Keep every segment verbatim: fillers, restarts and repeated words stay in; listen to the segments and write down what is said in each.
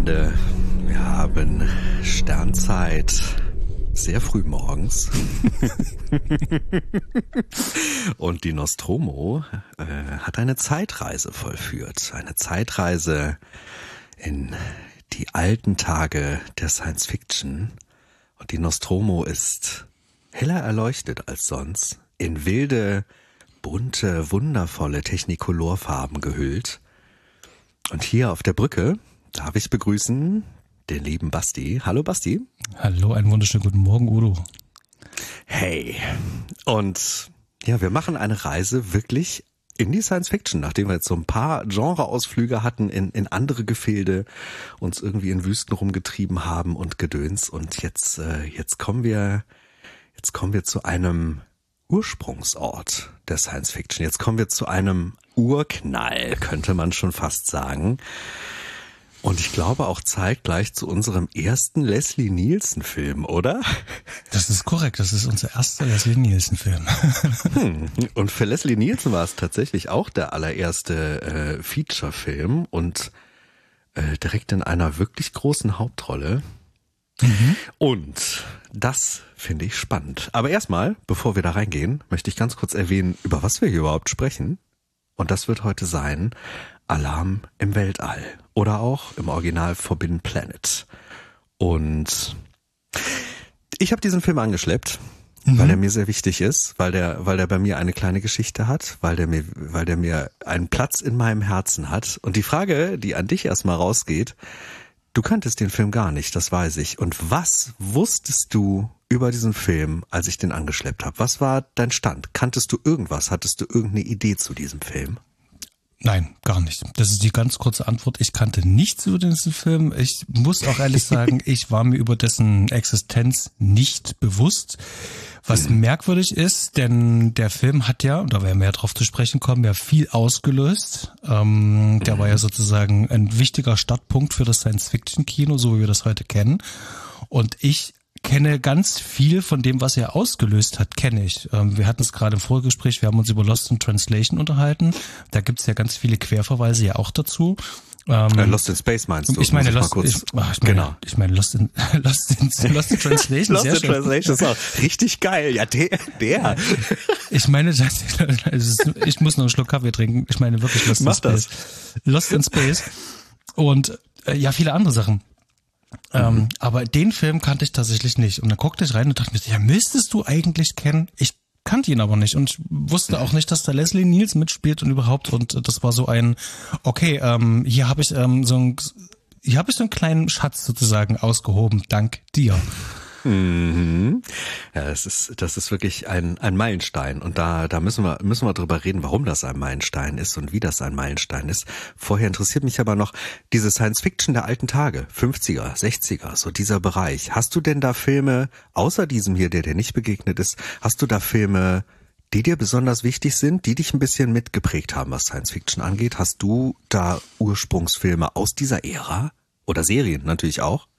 Freunde, wir haben Sternzeit sehr früh morgens und die Nostromo äh, hat eine Zeitreise vollführt. Eine Zeitreise in die alten Tage der Science Fiction. Und die Nostromo ist heller erleuchtet als sonst, in wilde, bunte, wundervolle Technicolor-Farben gehüllt. Und hier auf der Brücke darf ich begrüßen den lieben Basti. Hallo Basti. Hallo, einen wunderschönen guten Morgen, Udo. Hey. Und ja, wir machen eine Reise wirklich in die Science Fiction, nachdem wir jetzt so ein paar Genreausflüge hatten in, in andere Gefilde, uns irgendwie in Wüsten rumgetrieben haben und Gedöns. Und jetzt, äh, jetzt kommen wir, jetzt kommen wir zu einem Ursprungsort der Science Fiction. Jetzt kommen wir zu einem Urknall, könnte man schon fast sagen. Und ich glaube auch zeitgleich zu unserem ersten Leslie Nielsen-Film, oder? Das ist korrekt, das ist unser erster Leslie Nielsen-Film. Hm. Und für Leslie Nielsen war es tatsächlich auch der allererste äh, Feature-Film und äh, direkt in einer wirklich großen Hauptrolle. Mhm. Und das finde ich spannend. Aber erstmal, bevor wir da reingehen, möchte ich ganz kurz erwähnen, über was wir hier überhaupt sprechen. Und das wird heute sein Alarm im Weltall oder auch im Original Forbidden Planet. Und ich habe diesen Film angeschleppt, mhm. weil der mir sehr wichtig ist, weil der, weil der bei mir eine kleine Geschichte hat, weil der mir, weil der mir einen Platz in meinem Herzen hat. Und die Frage, die an dich erstmal rausgeht: Du kanntest den Film gar nicht, das weiß ich. Und was wusstest du über diesen Film, als ich den angeschleppt habe? Was war dein Stand? Kanntest du irgendwas? Hattest du irgendeine Idee zu diesem Film? Nein, gar nicht. Das ist die ganz kurze Antwort. Ich kannte nichts über diesen Film. Ich muss auch ehrlich sagen, ich war mir über dessen Existenz nicht bewusst. Was mhm. merkwürdig ist, denn der Film hat ja, da werden wir ja drauf zu sprechen kommen, ja viel ausgelöst. Ähm, der mhm. war ja sozusagen ein wichtiger Startpunkt für das Science-Fiction-Kino, so wie wir das heute kennen. Und ich kenne ganz viel von dem, was er ausgelöst hat, kenne ich. Ähm, wir hatten es gerade im Vorgespräch, wir haben uns über Lost in Translation unterhalten. Da gibt es ja ganz viele Querverweise ja auch dazu. Ähm, Lost in Space meinst du? Ich meine Lost, ich, ich meine, genau. ich meine Lost in Lost in, Lost in Translation. Lost in Translation ist auch richtig geil. Ja, der, der. Ich meine, das, ist, ich muss noch einen Schluck Kaffee trinken. Ich meine wirklich Lost Mach in Space. Das. Lost in Space und äh, ja viele andere Sachen. Mhm. Ähm, aber den Film kannte ich tatsächlich nicht. Und dann guckte ich rein und dachte mir, ja, müsstest du eigentlich kennen. Ich kannte ihn aber nicht und ich wusste auch nicht, dass da Leslie Nielsen mitspielt und überhaupt. Und das war so ein, okay, ähm, hier habe ich ähm, so ein, hier habe ich so einen kleinen Schatz sozusagen ausgehoben, dank dir. Mhm. Ja, das ist, das ist wirklich ein, ein Meilenstein. Und da, da müssen wir, müssen wir drüber reden, warum das ein Meilenstein ist und wie das ein Meilenstein ist. Vorher interessiert mich aber noch diese Science Fiction der alten Tage, fünfziger, sechziger, so dieser Bereich. Hast du denn da Filme, außer diesem hier, der dir nicht begegnet ist, hast du da Filme, die dir besonders wichtig sind, die dich ein bisschen mitgeprägt haben, was Science Fiction angeht? Hast du da Ursprungsfilme aus dieser Ära? Oder Serien natürlich auch?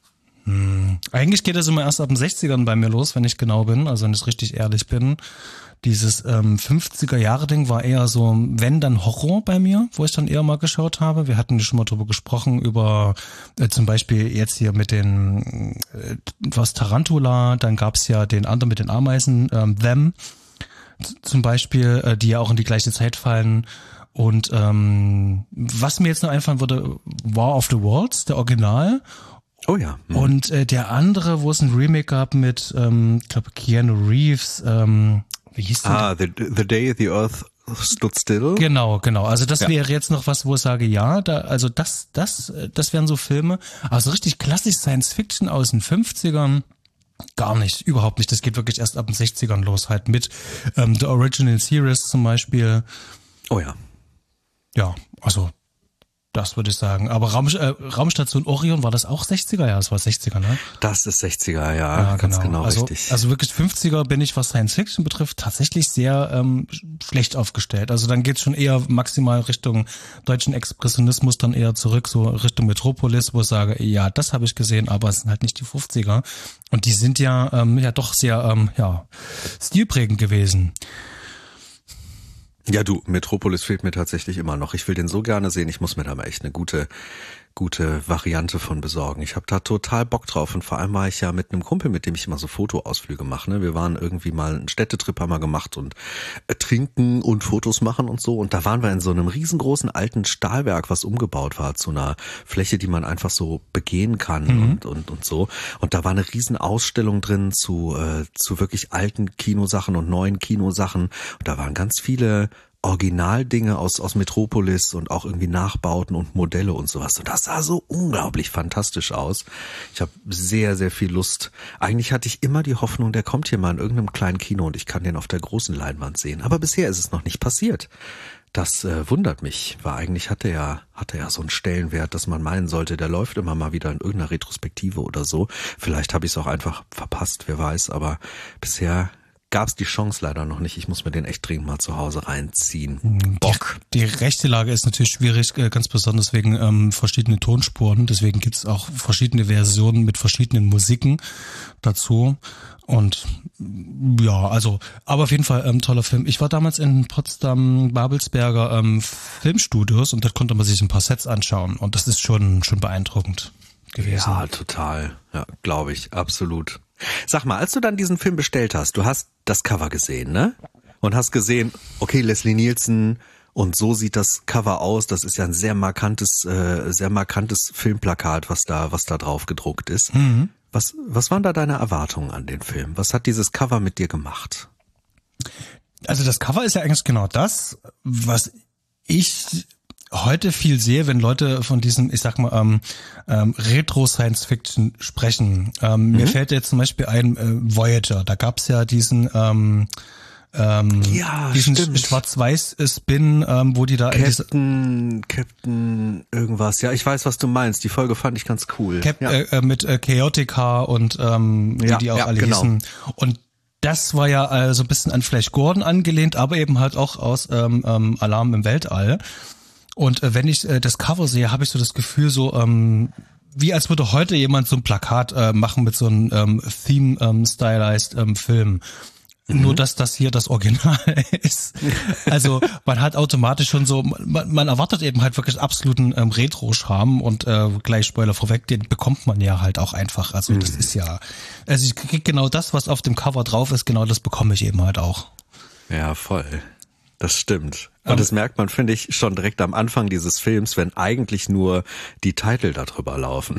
Eigentlich geht das immer erst ab den sechzigern bei mir los, wenn ich genau bin, also wenn ich richtig ehrlich bin. Dieses ähm, fünfziger-Jahre-Ding war eher so, wenn dann Horror bei mir, wo ich dann eher mal geschaut habe. Wir hatten schon mal drüber gesprochen, über äh, zum Beispiel jetzt hier mit den, äh, was Tarantula, dann gab's ja den anderen mit den Ameisen, ähm, Them z- zum Beispiel, äh, die ja auch in die gleiche Zeit fallen. Und ähm, was mir jetzt noch einfallen würde, War of the Worlds, der Original. Oh ja. Mhm. Und äh, der andere, wo es ein Remake gab mit, ähm, ich glaube, Keanu Reeves, ähm, wie hieß der? Ah, the, the Day the Earth Stood Still. Genau, genau. Also das ja. wäre jetzt noch was, wo ich sage, ja, da, also das, das, das wären so Filme. Also richtig klassisch Science Fiction aus den fünfzigern. Gar nicht, überhaupt nicht. Das geht wirklich erst ab den sechzigern los, halt mit ähm, The Original Series zum Beispiel. Oh ja. Ja, also das würde ich sagen. Aber Raum, äh, Raumstation Orion, war das auch sechziger? Ja, das war sechziger, ne? Das ist sechziger, ja, ja ganz genau, genau also, richtig. Also wirklich fünfziger bin ich, was Science Fiction betrifft, tatsächlich sehr ähm, schlecht aufgestellt. Also dann geht's schon eher maximal Richtung deutschen Expressionismus, dann eher zurück, so Richtung Metropolis, wo ich sage, ja, das habe ich gesehen, aber es sind halt nicht die fünfziger. Und die sind ja ähm, ja doch sehr ähm, ja stilprägend gewesen. Ja, du, Metropolis fehlt mir tatsächlich immer noch. Ich will den so gerne sehen. Ich muss mir da mal echt eine gute gute Variante von besorgen. Ich habe da total Bock drauf und vor allem war ich ja mit einem Kumpel, mit dem ich immer so Fotoausflüge mache. Ne? Wir waren irgendwie mal einen Städtetrip haben wir gemacht und äh, trinken und Fotos machen und so. Und da waren wir in so einem riesengroßen alten Stahlwerk, was umgebaut war zu einer Fläche, die man einfach so begehen kann mhm. und, und, und so. Und da war eine riesen Ausstellung drin zu, äh, zu wirklich alten Kinosachen und neuen Kinosachen. Und da waren ganz viele Originaldinge aus aus Metropolis und auch irgendwie Nachbauten und Modelle und sowas. Und das sah so unglaublich fantastisch aus. Ich habe sehr, sehr viel Lust. Eigentlich hatte ich immer die Hoffnung, der kommt hier mal in irgendeinem kleinen Kino und ich kann den auf der großen Leinwand sehen. Aber bisher ist es noch nicht passiert. Das äh, wundert mich, weil eigentlich hat er ja, hat er ja so einen Stellenwert, dass man meinen sollte, der läuft immer mal wieder in irgendeiner Retrospektive oder so. Vielleicht habe ich es auch einfach verpasst, wer weiß. Aber bisher gab es die Chance leider noch nicht. Ich muss mir den echt dringend mal zu Hause reinziehen. Bock. Die, die rechte Lage ist natürlich schwierig, ganz besonders wegen ähm, verschiedenen Tonspuren. Deswegen gibt es auch verschiedene Versionen mit verschiedenen Musiken dazu. Und ja, also, aber auf jeden Fall ähm, toller Film. Ich war damals in Potsdam Babelsberger ähm, Filmstudios und dort konnte man sich ein paar Sets anschauen. Und das ist schon schon beeindruckend gewesen. Ja, total. Ja, glaube ich, absolut. Sag mal, als du dann diesen Film bestellt hast, du hast das Cover gesehen, ne? Und hast gesehen, okay, Leslie Nielsen und so sieht das Cover aus. Das ist ja ein sehr markantes, äh, sehr markantes Filmplakat, was da, was da drauf gedruckt ist. Mhm. Was, was waren da deine Erwartungen an den Film? Was hat dieses Cover mit dir gemacht? Also das Cover ist ja eigentlich genau das, was ich heute viel sehe, wenn Leute von diesem, ich sag mal, ähm, ähm, Retro-Science-Fiction sprechen. Ähm, mhm. Mir fällt jetzt zum Beispiel ein äh, Voyager. Da gab's ja diesen ähm, ähm, ja, diesen stimmt. Schwarz-Weiß-Spin, ähm, wo die da Captain, Captain irgendwas. Ja, ich weiß, was du meinst. Die Folge fand ich ganz cool. Cap- ja. äh, mit äh, Chaotica und ähm, wie ja, die auch ja, alle genau. hießen. Und das war ja äh, so ein bisschen an Flash Gordon angelehnt, aber eben halt auch aus ähm, ähm, Alarm im Weltall. Und äh, wenn ich äh, das Cover sehe, habe ich so das Gefühl, so ähm, wie als würde heute jemand so ein Plakat äh, machen mit so einem ähm, Theme-stylized ähm, Film. Mhm. Nur, dass das hier das Original ist. Also man hat automatisch schon so, man, man erwartet eben halt wirklich absoluten ähm, Retro-Charme und äh, gleich Spoiler vorweg, den bekommt man ja halt auch einfach. Also das mhm. ist ja, also ich krieg genau das, was auf dem Cover drauf ist, genau das bekomme ich eben halt auch. Ja, voll. Das stimmt. Und das merkt man, finde ich, schon direkt am Anfang dieses Films, wenn eigentlich nur die Titel da drüber laufen.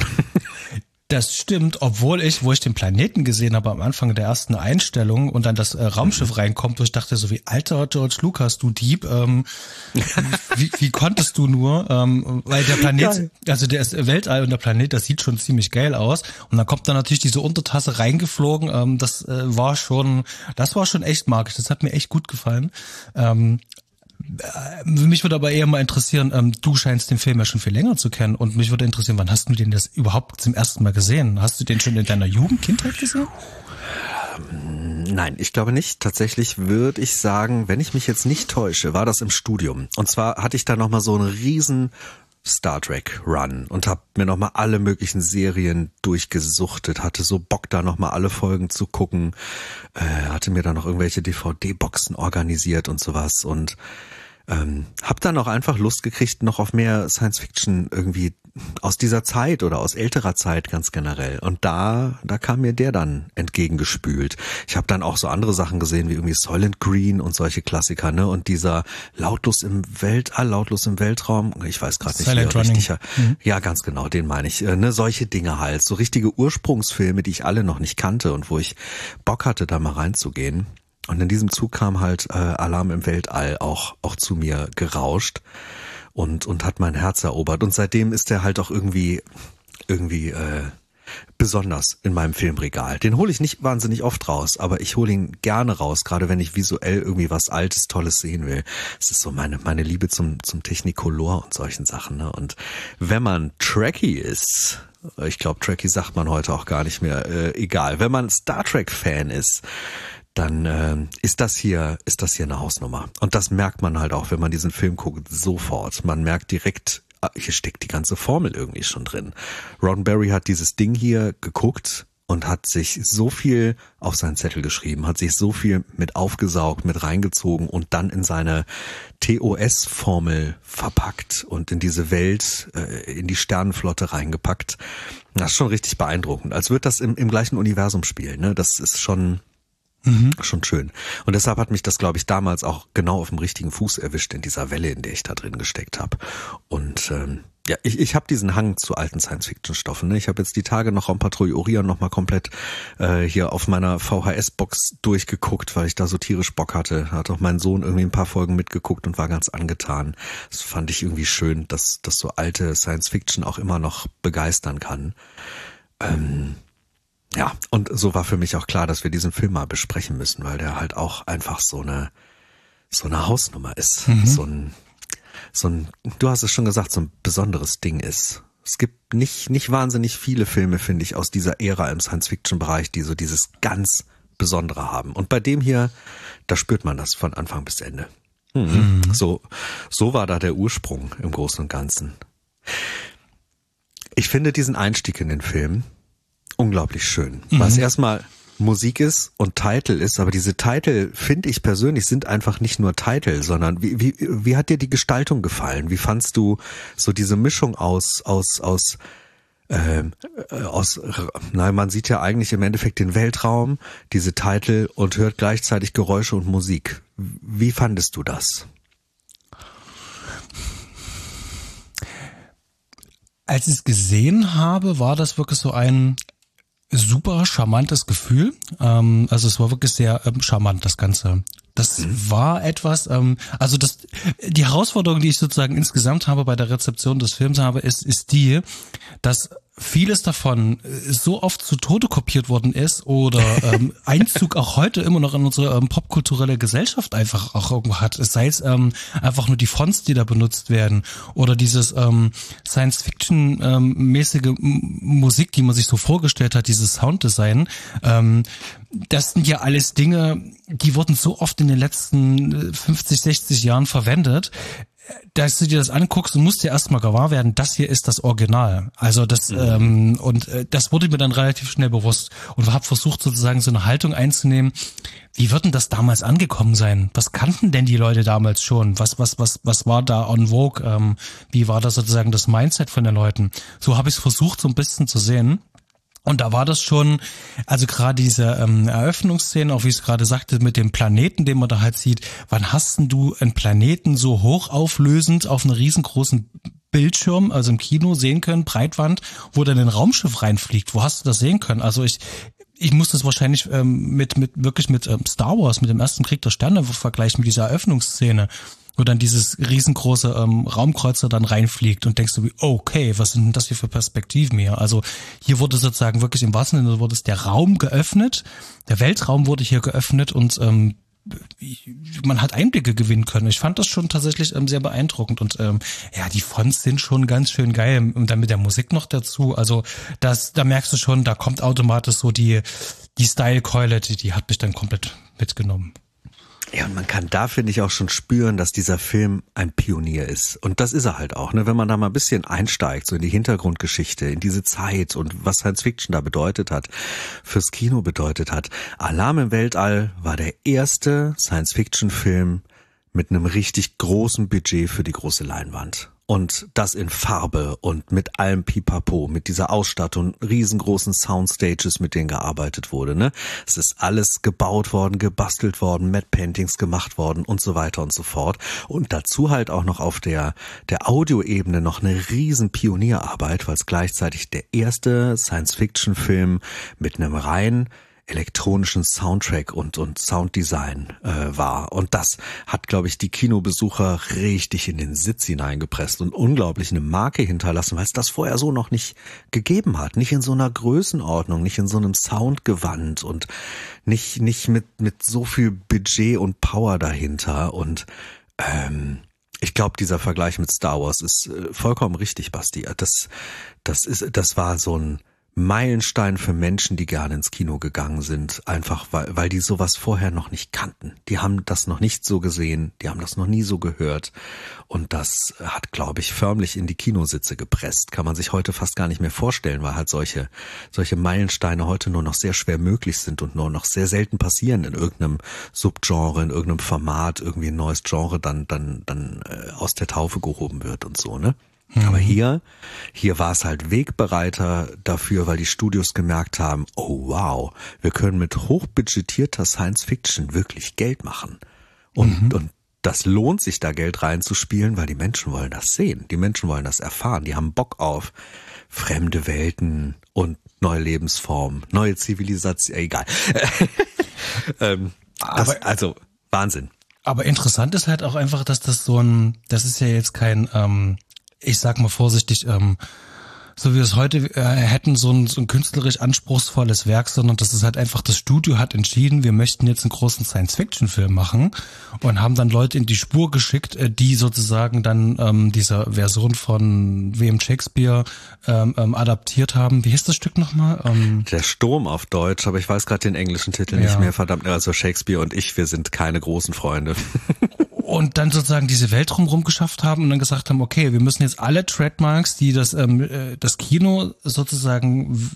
Das stimmt, obwohl ich, wo ich den Planeten gesehen habe am Anfang der ersten Einstellung und dann das äh, Raumschiff reinkommt, wo ich dachte so wie, alter George Lucas, du Dieb, ähm, wie, wie konntest du nur, ähm, weil der Planet, geil. Also der ist Weltall und der Planet, das sieht schon ziemlich geil aus und dann kommt da natürlich diese Untertasse reingeflogen, ähm, das äh, war schon, das war schon echt magisch, das hat mir echt gut gefallen. Ähm, Mich würde aber eher mal interessieren, ähm, du scheinst den Film ja schon viel länger zu kennen und mich würde interessieren, wann hast du den das überhaupt zum ersten Mal gesehen? Hast du den schon in deiner Jugend, Kindheit gesehen? Nein, ich glaube nicht. Tatsächlich würde ich sagen, wenn ich mich jetzt nicht täusche, war das im Studium. Und zwar hatte ich da nochmal so einen riesen Star Trek Run und habe mir nochmal alle möglichen Serien durchgesuchtet, hatte so Bock da nochmal alle Folgen zu gucken, äh, hatte mir da noch irgendwelche D V D-Boxen organisiert und sowas und ähm, hab dann auch einfach Lust gekriegt noch auf mehr Science-Fiction irgendwie aus dieser Zeit oder aus älterer Zeit ganz generell und da da kam mir der dann entgegengespült. Ich habe dann auch so andere Sachen gesehen wie irgendwie Soylent Green und solche Klassiker, ne, und dieser Lautlos im Weltall, Lautlos im Weltraum, ich weiß gerade nicht, wie er richtig, mhm. ja ganz genau, den meine ich, ne, solche Dinge halt, so richtige Ursprungsfilme, die ich alle noch nicht kannte und wo ich Bock hatte, da mal reinzugehen. Und in diesem Zug kam halt äh, Alarm im Weltall auch auch zu mir gerauscht und und hat mein Herz erobert. Und seitdem ist der halt auch irgendwie irgendwie äh, besonders in meinem Filmregal. Den hole ich nicht wahnsinnig oft raus, aber ich hole ihn gerne raus, gerade wenn ich visuell irgendwie was Altes, Tolles sehen will. Es ist so meine meine Liebe zum zum Technicolor und solchen Sachen, ne? Und wenn man Trekkie ist, ich glaube Trekkie sagt man heute auch gar nicht mehr, äh, egal. Wenn man Star Trek Fan ist, dann äh, ist das hier ist das hier eine Hausnummer. Und das merkt man halt auch, wenn man diesen Film guckt, sofort. Man merkt direkt, hier steckt die ganze Formel irgendwie schon drin. Roddenberry hat dieses Ding hier geguckt und hat sich so viel auf seinen Zettel geschrieben, hat sich so viel mit aufgesaugt, mit reingezogen und dann in seine T O S-Formel verpackt und in diese Welt, äh, in die Sternenflotte reingepackt. Das ist schon richtig beeindruckend. Als würde das im, im gleichen Universum spielen, ne? Das ist schon, mhm. schon schön. Und deshalb hat mich das, glaube ich, damals auch genau auf dem richtigen Fuß erwischt in dieser Welle, in der ich da drin gesteckt habe. Und ähm, ja, ich, ich habe diesen Hang zu alten Science-Fiction-Stoffen. Ne? Ich habe jetzt die Tage noch Raumpatrouille Orion noch mal komplett äh, hier auf meiner V H S-Box durchgeguckt, weil ich da so tierisch Bock hatte. Hat auch mein Sohn irgendwie ein paar Folgen mitgeguckt und war ganz angetan. Das fand ich irgendwie schön, dass, dass so alte Science-Fiction auch immer noch begeistern kann. Ähm, ja, und so war für mich auch klar, dass wir diesen Film mal besprechen müssen, weil der halt auch einfach so eine so eine Hausnummer ist. Mhm. So ein so ein, du hast es schon gesagt, so ein besonderes Ding ist. Es gibt nicht, nicht wahnsinnig viele Filme, finde ich, aus dieser Ära im Science-Fiction-Bereich, die so dieses ganz Besondere haben. Und bei dem hier, da spürt man das von Anfang bis Ende. Mhm. Mhm. So, so war da der Ursprung im Großen und Ganzen. Ich finde diesen Einstieg in den Film unglaublich schön. Mhm. Was erstmal Musik ist und Titel ist, aber diese Titel, finde ich persönlich, sind einfach nicht nur Titel, sondern wie, wie, wie hat dir die Gestaltung gefallen? Wie fandst du so diese Mischung aus, aus, aus, äh, aus, nein, man sieht ja eigentlich im Endeffekt den Weltraum, diese Titel und hört gleichzeitig Geräusche und Musik. Wie fandest du das? Als ich es gesehen habe, war das wirklich so ein super charmantes Gefühl. Ähm, also es war wirklich sehr ähm, charmant, das Ganze. Das mhm. war etwas, ähm, also das, die Herausforderung, die ich sozusagen insgesamt habe bei der Rezeption des Films habe, ist, ist die, dass vieles davon so oft zu Tode kopiert worden ist oder ähm, Einzug auch heute immer noch in unsere ähm, popkulturelle Gesellschaft einfach auch irgendwo hat. Sei es ähm, einfach nur die Fonts, die da benutzt werden oder dieses ähm, Science-Fiction-mäßige ähm, Musik, die man sich so vorgestellt hat, dieses Sounddesign. Ähm, das sind ja alles Dinge, die wurden so oft in den letzten fünfzig, sechzig Jahren verwendet, dass du dir das anguckst und musst dir erstmal gewahr werden, das hier ist das Original. Also das, mhm. ähm, und äh, das wurde mir dann relativ schnell bewusst und habe versucht sozusagen so eine Haltung einzunehmen. Wie wird denn das damals angekommen sein? Was kannten denn die Leute damals schon? Was, was, was, was war da on vogue? Ähm, wie war das sozusagen das Mindset von den Leuten? So habe ich es versucht, so ein bisschen zu sehen. Und da war das schon, also gerade diese ähm, Eröffnungsszene, auch wie ich es gerade sagte, mit dem Planeten, den man da halt sieht, wann hast denn du einen Planeten so hochauflösend auf einer riesengroßen Bildschirm, also im Kino sehen können, Breitwand, wo dann ein Raumschiff reinfliegt? Wo hast du das sehen können? Also ich ich muss das wahrscheinlich ähm, mit mit wirklich mit ähm, Star Wars, mit dem ersten Krieg der Sterne vergleichen, mit dieser Eröffnungsszene, wo dann dieses riesengroße ähm, Raumkreuzer dann reinfliegt und denkst du, wie, okay, was sind denn das hier für Perspektiven hier? Also hier wurde sozusagen wirklich im wahrsten Sinne wurde es der Raum geöffnet, der Weltraum wurde hier geöffnet und ähm, man hat Einblicke gewinnen können. Ich fand das schon tatsächlich ähm, sehr beeindruckend und ähm, ja, die Fonts sind schon ganz schön geil und dann mit der Musik noch dazu. Also das, da merkst du schon, da kommt automatisch so die die Style-Keule, die, die hat mich dann komplett mitgenommen. Ja, und man kann da, finde ich, auch schon spüren, dass dieser Film ein Pionier ist. Und das ist er halt auch, ne? Wenn man da mal ein bisschen einsteigt, so in die Hintergrundgeschichte, in diese Zeit und was Science Fiction da bedeutet hat, fürs Kino bedeutet hat. Alarm im Weltall war der erste Science Fiction Film mit einem richtig großen Budget für die große Leinwand. Und das in Farbe und mit allem Pipapo, mit dieser Ausstattung, riesengroßen Soundstages, mit denen gearbeitet wurde, ne? Es ist alles gebaut worden, gebastelt worden, Matte Paintings gemacht worden und so weiter und so fort. Und dazu halt auch noch auf der, der Audioebene noch eine riesen Pionierarbeit, weil es gleichzeitig der erste Science-Fiction-Film mit einem rein elektronischen Soundtrack und und Sounddesign äh, war. Und das hat, glaube ich, die Kinobesucher richtig in den Sitz hineingepresst und unglaublich eine Marke hinterlassen, weil es das vorher so noch nicht gegeben hat. Nicht in so einer Größenordnung, nicht in so einem Soundgewand und nicht nicht mit mit so viel Budget und Power dahinter. Und ähm, ich glaube, dieser Vergleich mit Star Wars ist äh, vollkommen richtig, Basti. Das das ist das war so ein Meilenstein für Menschen, die gerne ins Kino gegangen sind, einfach weil, weil die sowas vorher noch nicht kannten. Die haben das noch nicht so gesehen, die haben das noch nie so gehört und das hat, glaube ich, förmlich in die Kinositze gepresst. Kann man sich heute fast gar nicht mehr vorstellen, weil halt solche solche Meilensteine heute nur noch sehr schwer möglich sind und nur noch sehr selten passieren in irgendeinem Subgenre, in irgendeinem Format, irgendwie ein neues Genre dann dann dann äh, aus der Taufe gehoben wird und so, ne? Aber hier, hier war es halt Wegbereiter dafür, weil die Studios gemerkt haben, oh wow, wir können mit hochbudgetierter Science Fiction wirklich Geld machen. Und, mhm. und das lohnt sich, da Geld reinzuspielen, weil die Menschen wollen das sehen. Die Menschen wollen das erfahren. Die haben Bock auf fremde Welten und neue Lebensformen, neue Zivilisation, egal. ähm, das, aber, also, Wahnsinn. Aber interessant ist halt auch einfach, dass das so ein, das ist ja jetzt kein, ähm, ich sag mal vorsichtig, ähm, so wie wir es heute äh, hätten, so ein, so ein künstlerisch anspruchsvolles Werk, sondern das ist halt einfach, das Studio hat entschieden, wir möchten jetzt einen großen Science-Fiction-Film machen und haben dann Leute in die Spur geschickt, äh, die sozusagen dann ähm, dieser Version von W M Shakespeare ähm, ähm, adaptiert haben. Wie hieß das Stück nochmal? Ähm, Der Sturm auf Deutsch, aber ich weiß gerade den englischen Titel ja. nicht mehr, verdammt. Also Shakespeare und ich, wir sind keine großen Freunde. Und dann sozusagen diese Welt drumherum geschafft haben und dann gesagt haben, okay, wir müssen jetzt alle Trademarks, die das ähm, das Kino sozusagen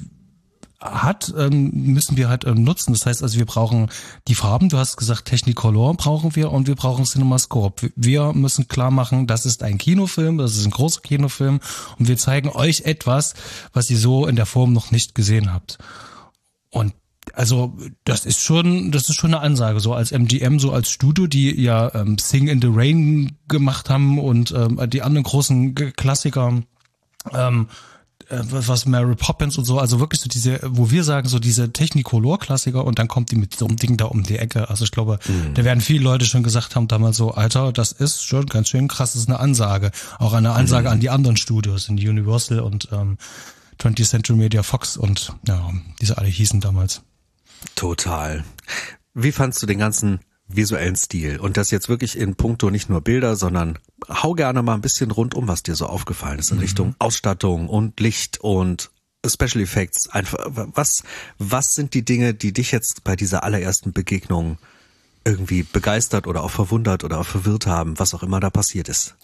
hat, ähm, müssen wir halt ähm, nutzen. Das heißt also, wir brauchen die Farben, du hast gesagt, Technicolor brauchen wir und wir brauchen CinemaScope. Wir müssen klar machen, das ist ein Kinofilm, das ist ein großer Kinofilm und wir zeigen euch etwas, was ihr so in der Form noch nicht gesehen habt. Und also das ist schon, das ist schon eine Ansage, so als M G M, so als Studio, die ja ähm, Sing in the Rain gemacht haben und ähm, die anderen großen Klassiker, ähm, äh, was Mary Poppins und so, also wirklich so diese, wo wir sagen, so diese Technicolor-Klassiker und dann kommt die mit so einem Ding da um die Ecke. Also ich glaube, mhm. da werden viele Leute schon gesagt haben damals so, Alter, das ist schon ganz schön krass, das ist eine Ansage. Auch eine Ansage mhm. an die anderen Studios, in Universal und ähm, twentieth Century Media Fox und ja, wie sie alle hießen damals. Total. Wie fandst du den ganzen visuellen Stil? Und das jetzt wirklich in puncto nicht nur Bilder, sondern hau gerne mal ein bisschen rundum, was dir so aufgefallen ist in mhm. Richtung Ausstattung und Licht und Special Effects. Einfach, was, was sind die Dinge, die dich jetzt bei dieser allerersten Begegnung irgendwie begeistert oder auch verwundert oder auch verwirrt haben, was auch immer da passiert ist?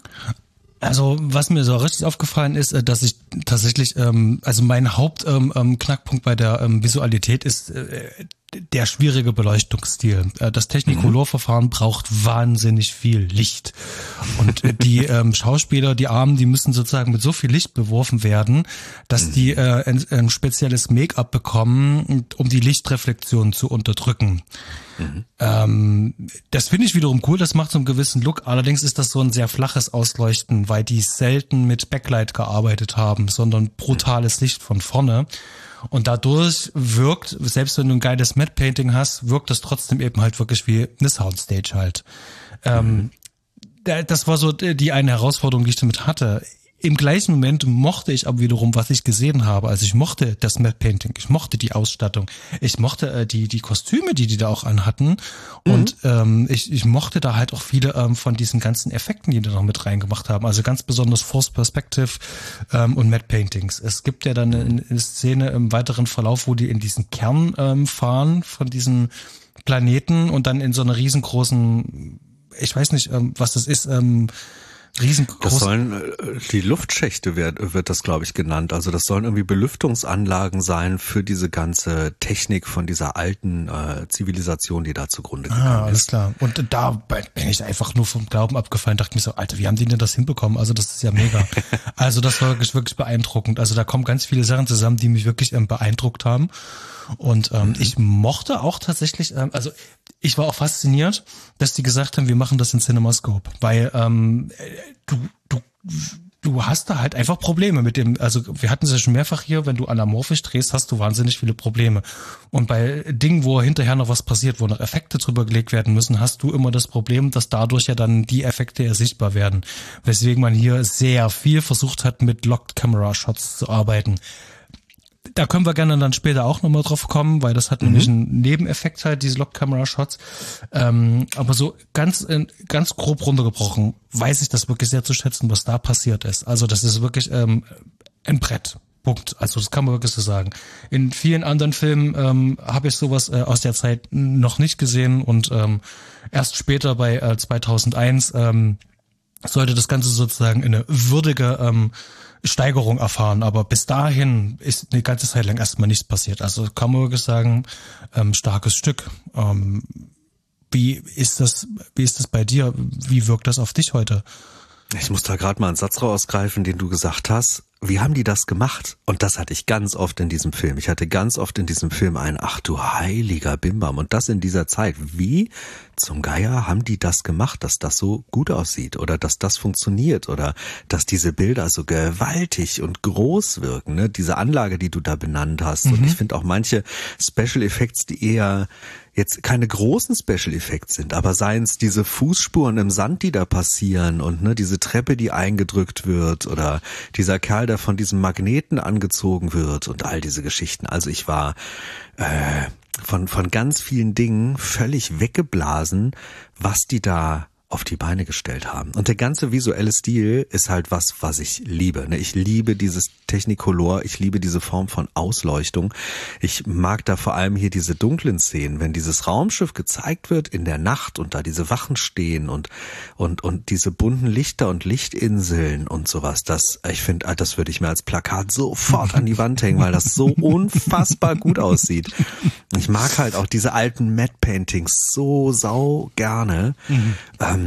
Also was mir so richtig aufgefallen ist, dass ich tatsächlich, ähm, also mein Hauptknackpunkt bei der ähm, Visualität ist äh, der schwierige Beleuchtungsstil. Äh, das Technicolor-Verfahren braucht wahnsinnig viel Licht. Und äh, die ähm, Schauspieler, die Armen, die müssen sozusagen mit so viel Licht beworfen werden, dass die äh, ein, ein spezielles Make-up bekommen, um die Lichtreflexion zu unterdrücken. Mhm. Ähm, das finde ich wiederum cool, das macht so einen gewissen Look. Allerdings ist das so ein sehr flaches Ausleuchten, weil die selten mit Backlight gearbeitet haben, sondern brutales Licht von vorne. Und dadurch wirkt, selbst wenn du ein geiles Matte Painting hast, wirkt das trotzdem eben halt wirklich wie eine Soundstage halt. Mhm. Ähm, das war so die eine Herausforderung, die ich damit hatte. Im gleichen Moment mochte ich aber wiederum, was ich gesehen habe. Also ich mochte das Matte Painting, ich mochte die Ausstattung, ich mochte äh, die die Kostüme, die die da auch anhatten mhm. und ähm, ich ich mochte da halt auch viele ähm, von diesen ganzen Effekten, die die da noch mit reingemacht haben. Also ganz besonders Forced Perspective ähm, und Matte Paintings. Es gibt ja dann eine, eine Szene im weiteren Verlauf, wo die in diesen Kern ähm, fahren von diesem Planeten und dann in so einer riesengroßen, ich weiß nicht, ähm, was das ist, ähm, riesengroß. Das sollen, die Luftschächte wird, wird das, glaube ich, genannt. Also das sollen irgendwie Belüftungsanlagen sein für diese ganze Technik von dieser alten äh, Zivilisation, die da zugrunde gegangen ah, alles ist. Klar. Und da bin ich einfach nur vom Glauben abgefallen, dachte mir so, Alter, wie haben die denn das hinbekommen? Also das ist ja mega. Also das war wirklich, wirklich beeindruckend. Also da kommen ganz viele Sachen zusammen, die mich wirklich ähm, beeindruckt haben. Und ähm, mhm. ich mochte auch tatsächlich, ähm, also ich war auch fasziniert, dass die gesagt haben, wir machen das in CinemaScope, weil ähm, du du du hast da halt einfach Probleme mit dem, also wir hatten es ja schon mehrfach hier, wenn du anamorphisch drehst, hast du wahnsinnig viele Probleme. Und bei Dingen, wo hinterher noch was passiert, wo noch Effekte drüber gelegt werden müssen, hast du immer das Problem, dass dadurch ja dann die Effekte eher sichtbar werden. Weswegen man hier sehr viel versucht hat, mit Locked Camera Shots zu arbeiten. Da können wir gerne dann später auch nochmal drauf kommen, weil das hat mhm. nämlich einen Nebeneffekt halt, diese Lock-Camera-Shots. Ähm, aber so ganz ganz grob runtergebrochen weiß ich das wirklich sehr zu schätzen, was da passiert ist. Also das ist wirklich ähm, ein Brett. Punkt. Also das kann man wirklich so sagen. In vielen anderen Filmen ähm, habe ich sowas äh, aus der Zeit noch nicht gesehen und ähm, erst später bei äh, zweitausendeins ähm, sollte das Ganze sozusagen eine würdige ähm, Steigerung erfahren. Aber bis dahin ist eine ganze Zeit lang erstmal nichts passiert. Also kann man wirklich sagen, ähm, starkes Stück. Ähm, wie ist das, wie ist das bei dir? Wie wirkt das auf dich heute? Ich muss da gerade mal einen Satz rausgreifen, den du gesagt hast. Wie haben die das gemacht? Und das hatte ich ganz oft in diesem Film. Ich hatte ganz oft in diesem Film ein, ach du heiliger Bimbam. Und das in dieser Zeit. Wie zum Geier haben die das gemacht, dass das so gut aussieht oder dass das funktioniert oder dass diese Bilder so gewaltig und groß wirken, ne? Diese Anlage, die du da benannt hast. Mhm. Und ich finde auch manche Special Effects, die eher jetzt keine großen Special Effects sind, aber seien es diese Fußspuren im Sand, die da passieren und ne, diese Treppe, die eingedrückt wird oder dieser Kerl, der von diesem Magneten angezogen wird und all diese Geschichten. Also ich war äh, von von ganz vielen Dingen völlig weggeblasen, was die da auf die Beine gestellt haben. Und der ganze visuelle Stil ist halt was, was ich liebe. Ich liebe dieses Technicolor, ich liebe diese Form von Ausleuchtung. Ich mag da vor allem hier diese dunklen Szenen, wenn dieses Raumschiff gezeigt wird in der Nacht und da diese Wachen stehen und und und diese bunten Lichter und Lichtinseln und sowas. Das, ich finde, das würde ich mir als Plakat sofort an die Wand hängen, weil das so unfassbar gut aussieht. Ich mag halt auch diese alten Matte Paintings so sau gerne. Mhm. Ähm,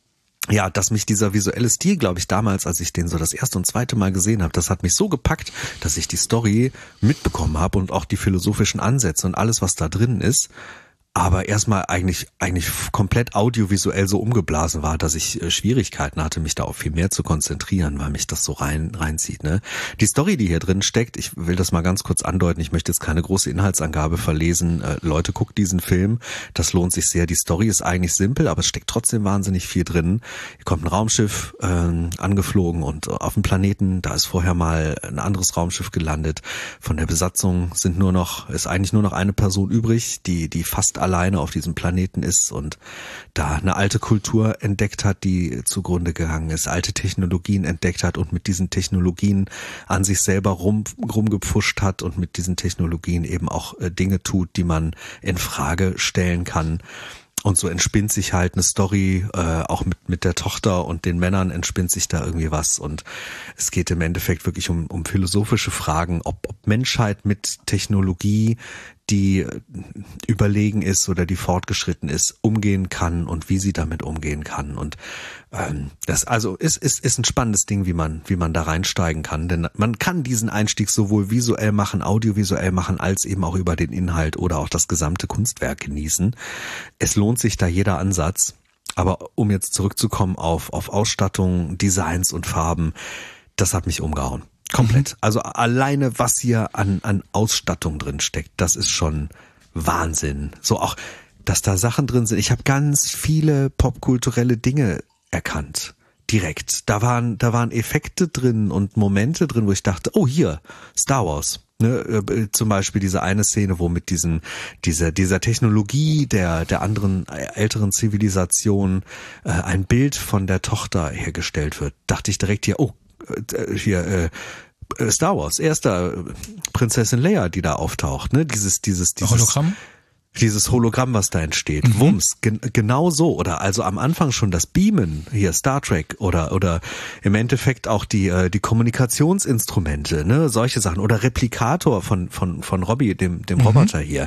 Ja, dass mich dieser visuelle Stil, glaube ich, damals, als ich den so das erste und zweite Mal gesehen habe, das hat mich so gepackt, dass ich die Story mitbekommen habe und auch die philosophischen Ansätze und alles, was da drin ist. Aber erstmal eigentlich eigentlich komplett audiovisuell so umgeblasen war, dass ich äh, Schwierigkeiten hatte, mich da auf viel mehr zu konzentrieren, weil mich das so rein reinzieht. Ne? Die Story, die hier drin steckt, ich will das mal ganz kurz andeuten, ich möchte jetzt keine große Inhaltsangabe verlesen. Äh, Leute, guckt diesen Film, das lohnt sich sehr. Die Story ist eigentlich simpel, aber es steckt trotzdem wahnsinnig viel drin. Hier kommt ein Raumschiff äh, angeflogen und auf dem Planeten, da ist vorher mal ein anderes Raumschiff gelandet. Von der Besatzung sind nur noch, ist eigentlich nur noch eine Person übrig, die die fast alleine auf diesem Planeten ist und da eine alte Kultur entdeckt hat, die zugrunde gegangen ist, alte Technologien entdeckt hat und mit diesen Technologien an sich selber rum, rumgepfuscht hat und mit diesen Technologien eben auch äh, Dinge tut, die man in Frage stellen kann. Und so entspinnt sich halt eine Story, äh, auch mit mit der Tochter und den Männern entspinnt sich da irgendwie was. Und es geht im Endeffekt wirklich um um philosophische Fragen, ob, ob Menschheit mit Technologie, die überlegen ist oder die fortgeschritten ist, umgehen kann und wie sie damit umgehen kann. Und ähm, das also ist ist ist ein spannendes Ding, wie man wie man da reinsteigen kann, denn man kann diesen Einstieg sowohl visuell machen, audiovisuell machen, als eben auch über den Inhalt oder auch das gesamte Kunstwerk genießen. Es lohnt sich da jeder Ansatz. Aber um jetzt zurückzukommen auf auf Ausstattung, Designs und Farben, das hat mich umgehauen. Komplett. Also alleine, was hier an an Ausstattung drin steckt, das ist schon Wahnsinn. So auch, dass da Sachen drin sind. Ich habe ganz viele popkulturelle Dinge erkannt. Direkt. Da waren da waren Effekte drin und Momente drin, wo ich dachte, oh hier, Star Wars. Ne, zum Beispiel diese eine Szene, wo mit diesen dieser dieser Technologie der der anderen älteren Zivilisation äh, ein Bild von der Tochter hergestellt wird, dachte ich direkt hier, oh, hier äh, Star Wars, erster Prinzessin Leia, die da auftaucht, ne, dieses dieses dieses Hologramm, dieses Hologramm, was da entsteht, mhm. Wumms, gen- genau so, oder also am Anfang schon das Beamen, hier Star Trek oder oder im Endeffekt auch die äh, die Kommunikationsinstrumente, ne, solche Sachen oder Replikator von von von Robbie, dem dem mhm. Roboter hier.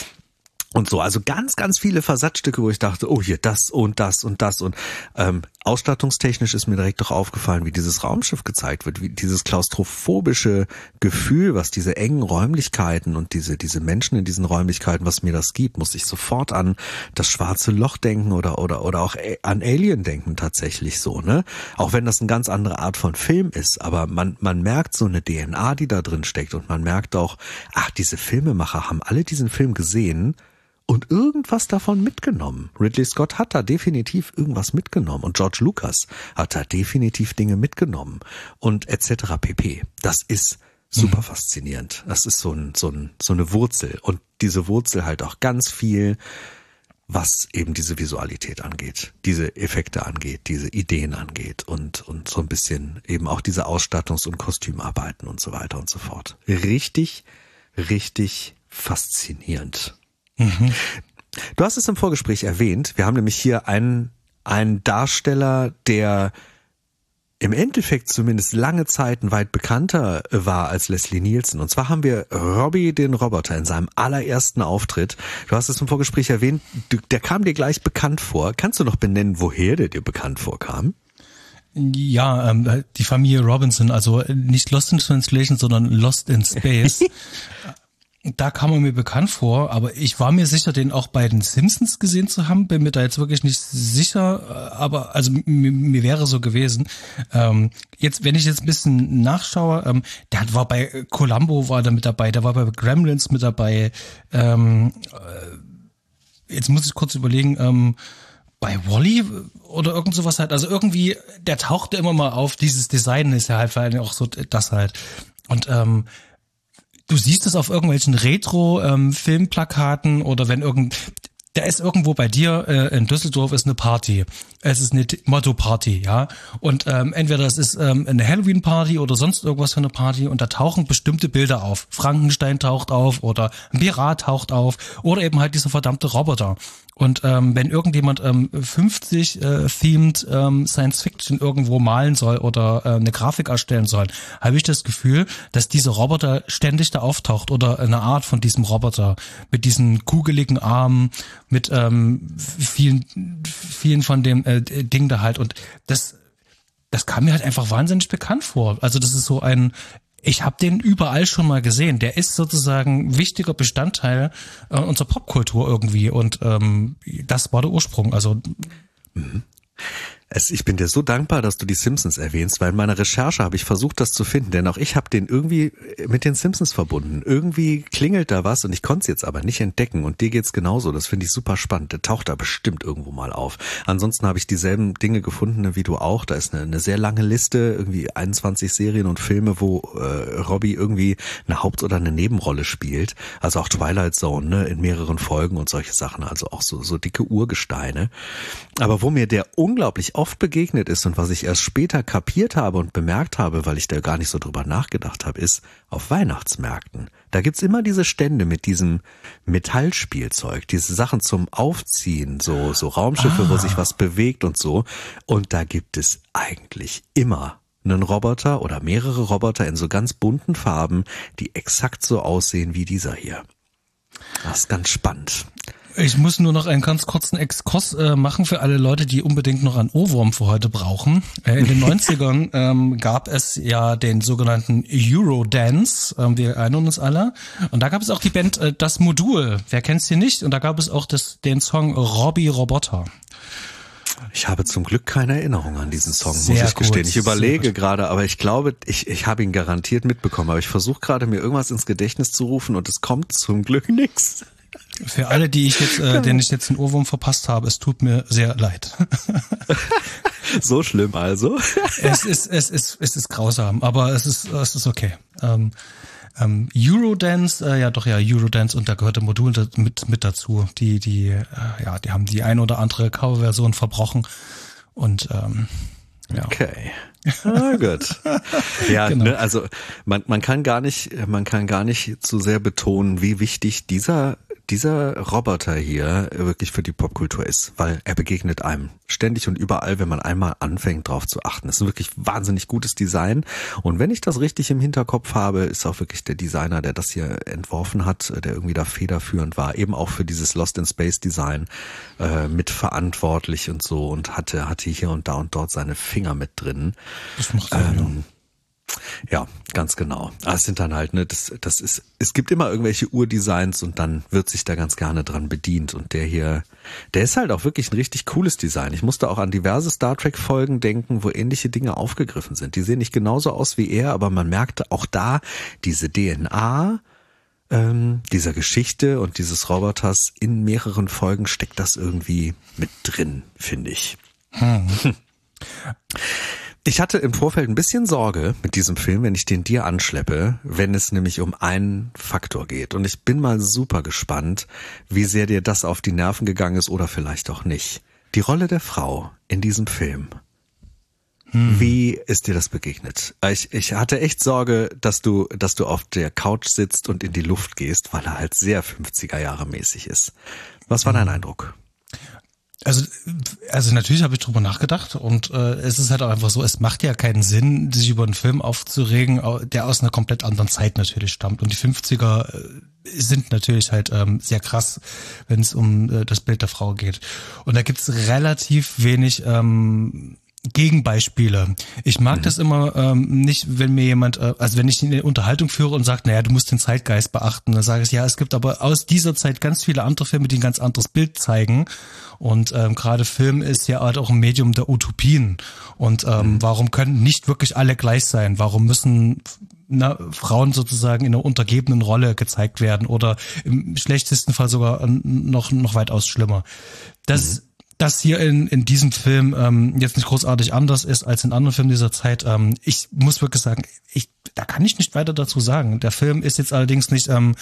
Und so, also ganz, ganz viele Versatzstücke, wo ich dachte, oh hier, das und das und das und ähm, ausstattungstechnisch ist mir direkt doch aufgefallen, wie dieses Raumschiff gezeigt wird, wie dieses klaustrophobische Gefühl, was diese engen Räumlichkeiten und diese diese Menschen in diesen Räumlichkeiten, was mir das gibt, muss ich sofort an das schwarze Loch denken oder oder oder auch an Alien denken tatsächlich so, ne? Auch wenn das eine ganz andere Art von Film ist, aber man man merkt so eine D N A, die da drin steckt und man merkt auch, ach, diese Filmemacher haben alle diesen Film gesehen und irgendwas davon mitgenommen. Ridley Scott hat da definitiv irgendwas mitgenommen und George Lucas hat da definitiv Dinge mitgenommen und et cetera pp. Das ist super mhm. faszinierend. Das ist so ein so ein so eine Wurzel und diese Wurzel halt auch ganz viel was eben diese Visualität angeht, diese Effekte angeht, diese Ideen angeht und, und so ein bisschen eben auch diese Ausstattungs- und Kostümarbeiten und so weiter und so fort. Richtig, richtig faszinierend. Mhm. Du hast es im Vorgespräch erwähnt, wir haben nämlich hier einen, einen Darsteller, der im Endeffekt zumindest lange Zeit weit bekannter war als Leslie Nielsen. Und zwar haben wir Robbie den Roboter in seinem allerersten Auftritt. Du hast es im Vorgespräch erwähnt, der kam dir gleich bekannt vor. Kannst du noch benennen, woher der dir bekannt vorkam? Ja, ähm, die Familie Robinson, also nicht Lost in Translation, sondern Lost in Space. Da kam er mir bekannt vor, aber ich war mir sicher, den auch bei den Simpsons gesehen zu haben, bin mir da jetzt wirklich nicht sicher, aber also mir, mir wäre so gewesen. Ähm, jetzt, wenn ich jetzt ein bisschen nachschaue, ähm, der war bei Columbo war der mit dabei, der war bei Gremlins mit dabei. Ähm, jetzt muss ich kurz überlegen, ähm, bei Wall-E oder irgend sowas halt. Also irgendwie, der tauchte immer mal auf. Dieses Design ist ja halt vor allem auch so das halt. Und ähm, du siehst es auf irgendwelchen Retro-Filmplakaten ähm, oder wenn irgend, der ist irgendwo bei dir äh, in Düsseldorf ist eine Party. Es ist eine Motto-Party, ja. Und ähm, entweder es ist ähm, eine Halloween-Party oder sonst irgendwas für eine Party und da tauchen bestimmte Bilder auf. Frankenstein taucht auf oder ein Pirat taucht auf oder eben halt dieser verdammte Roboter. Und ähm, wenn irgendjemand ähm, fünfzig äh, themed ähm, Science Fiction irgendwo malen soll oder äh, eine Grafik erstellen soll, habe ich das Gefühl, dass dieser Roboter ständig da auftaucht oder eine Art von diesem Roboter mit diesen kugeligen Armen, mit ähm, vielen vielen von dem äh, Ding da halt. Und das das kam mir halt einfach wahnsinnig bekannt vor. Also das ist so ein Ich habe den überall schon mal gesehen. Der ist sozusagen ein wichtiger Bestandteil äh, unserer Popkultur irgendwie. Und ähm, das war der Ursprung. Also mhm. Es, ich bin dir so dankbar, dass du die Simpsons erwähnst, weil in meiner Recherche habe ich versucht, das zu finden, denn auch ich habe den irgendwie mit den Simpsons verbunden. Irgendwie klingelt da was und ich konnte es jetzt aber nicht entdecken und dir geht's genauso. Das finde ich super spannend. Der taucht da bestimmt irgendwo mal auf. Ansonsten habe ich dieselben Dinge gefunden wie du auch. Da ist eine, eine sehr lange Liste, irgendwie einundzwanzig Serien und Filme, wo äh, Robbie irgendwie eine Haupt- oder eine Nebenrolle spielt. Also auch Twilight Zone, ne, in mehreren Folgen und solche Sachen. Also auch so, so dicke Urgesteine. Aber wo mir der unglaublich oft begegnet ist und was ich erst später kapiert habe und bemerkt habe, weil ich da gar nicht so drüber nachgedacht habe, ist auf Weihnachtsmärkten. Da gibt's immer diese Stände mit diesem Metallspielzeug, diese Sachen zum Aufziehen, so, so Raumschiffe, ah. wo sich was bewegt und so. Und da gibt es eigentlich immer einen Roboter oder mehrere Roboter in so ganz bunten Farben, die exakt so aussehen wie dieser hier. Das ist ganz spannend. Ich muss nur noch einen ganz kurzen Exkurs äh, machen für alle Leute, die unbedingt noch einen Ohrwurm für heute brauchen. Äh, in den neunzigern ähm, gab es ja den sogenannten Eurodance, ähm, wir erinnern uns alle. Und da gab es auch die Band äh, Das Modul, wer kennt's hier nicht? Und da gab es auch das, den Song Robbie Roboter. Ich habe zum Glück keine Erinnerung an diesen Song, muss ich gestehen. Ich überlege gerade, aber ich glaube, ich, ich habe ihn garantiert mitbekommen. Aber ich versuche gerade, mir irgendwas ins Gedächtnis zu rufen und es kommt zum Glück nichts. Für alle, die ich jetzt, äh, denen ich jetzt einen Ohrwurm verpasst habe, es tut mir sehr leid. So schlimm also? Es ist, es ist, es ist grausam, aber es ist, es ist okay. Ähm, ähm, Eurodance, äh, ja doch ja Eurodance und da gehört der Modul mit mit dazu. Die, die, äh, ja, die haben die ein oder andere Coverversion verbrochen und ähm, ja. Okay. Ah, gut. Ja, genau. Ne, also man man kann gar nicht, man kann gar nicht zu sehr betonen, wie wichtig dieser dieser Roboter hier wirklich für die Popkultur ist, weil er begegnet einem ständig und überall, wenn man einmal anfängt, drauf zu achten. Es ist ein wirklich wahnsinnig gutes Design und wenn ich das richtig im Hinterkopf habe, ist auch wirklich der Designer, der das hier entworfen hat, der irgendwie da federführend war, eben auch für dieses Lost in Space Design äh, mitverantwortlich und so und hatte hatte hier und da und dort seine Finger mit drin. Das macht Sinn, ähm, Ja, ganz genau. Aber es sind dann halt, ne, das, das ist, es gibt immer irgendwelche Urdesigns und dann wird sich da ganz gerne dran bedient. Und der hier, der ist halt auch wirklich ein richtig cooles Design. Ich musste auch an diverse Star Trek Folgen denken, wo ähnliche Dinge aufgegriffen sind. Die sehen nicht genauso aus wie er, aber man merkte auch da diese D N A ähm, dieser Geschichte und dieses Roboters in mehreren Folgen steckt das irgendwie mit drin, finde ich. Hm. Ich hatte im Vorfeld ein bisschen Sorge mit diesem Film, wenn ich den dir anschleppe, wenn es nämlich um einen Faktor geht. Und ich bin mal super gespannt, wie sehr dir das auf die Nerven gegangen ist oder vielleicht auch nicht. Die Rolle der Frau in diesem Film. Hm. Wie ist dir das begegnet? Ich, ich hatte echt Sorge, dass du, dass du auf der Couch sitzt und in die Luft gehst, weil er halt sehr fünfziger Jahre mäßig ist. Was war dein hm. Eindruck? Also, also natürlich habe ich drüber nachgedacht und äh, es ist halt auch einfach so, es macht ja keinen Sinn, sich über einen Film aufzuregen, der aus einer komplett anderen Zeit natürlich stammt. Und die fünfziger sind natürlich halt ähm, sehr krass, wenn es um äh, das Bild der Frau geht. Und da gibt's relativ wenig ähm, Gegenbeispiele. Ich mag mhm. das immer ähm, nicht, wenn mir jemand, äh, also wenn ich eine Unterhaltung führe und sagt, naja, du musst den Zeitgeist beachten, dann sage ich, ja, es gibt aber aus dieser Zeit ganz viele andere Filme, die ein ganz anderes Bild zeigen. Und ähm, gerade Film ist ja halt auch ein Medium der Utopien. Und ähm, mhm. warum können nicht wirklich alle gleich sein? Warum müssen na, Frauen sozusagen in einer untergebenen Rolle gezeigt werden oder im schlechtesten Fall sogar noch noch weitaus schlimmer? Das mhm. das hier in in diesem Film ähm, jetzt nicht großartig anders ist als in anderen Filmen dieser Zeit. Ähm, ich muss wirklich sagen, ich da kann ich nicht weiter dazu sagen. Der Film ist jetzt allerdings nicht ähm,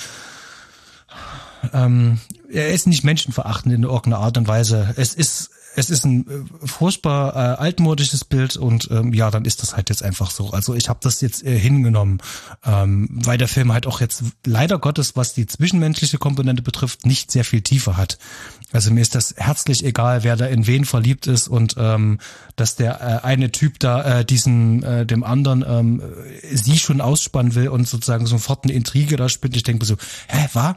ähm, er ist nicht menschenverachtend in irgendeiner Art und Weise. Es ist es ist ein äh, furchtbar äh, altmodisches Bild und ähm, ja, dann ist das halt jetzt einfach so. Also ich habe das jetzt äh, hingenommen, ähm, weil der Film halt auch jetzt leider Gottes, was die zwischenmenschliche Komponente betrifft, nicht sehr viel Tiefe hat. Also mir ist das herzlich egal, wer da in wen verliebt ist und ähm, dass der äh, eine Typ da äh, diesen äh, dem anderen ähm, sie schon ausspannen will und sozusagen sofort eine Intrige da spinnt. Ich denke mir so, hä, war?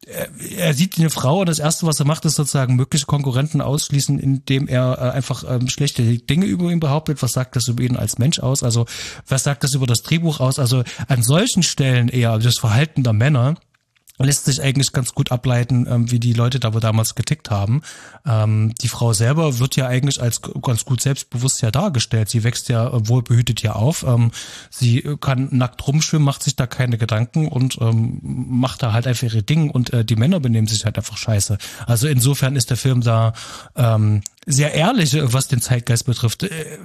Er sieht eine Frau und das Erste, was er macht, ist sozusagen mögliche Konkurrenten ausschließen, indem er äh, einfach ähm, schlechte Dinge über ihn behauptet. Was sagt das über ihn als Mensch aus? Also was sagt das über das Drehbuch aus? Also an solchen Stellen eher das Verhalten der Männer lässt sich eigentlich ganz gut ableiten, ähm, wie die Leute da damals getickt haben. Ähm, die Frau selber wird ja eigentlich als ganz gut selbstbewusst ja dargestellt. Sie wächst ja wohlbehütet ja auf. Ähm, sie kann nackt rumschwimmen, macht sich da keine Gedanken und ähm, macht da halt einfach ihre Dinge und äh, die Männer benehmen sich halt einfach scheiße. Also insofern ist der Film da ähm, sehr ehrlich, was den Zeitgeist betrifft. Äh,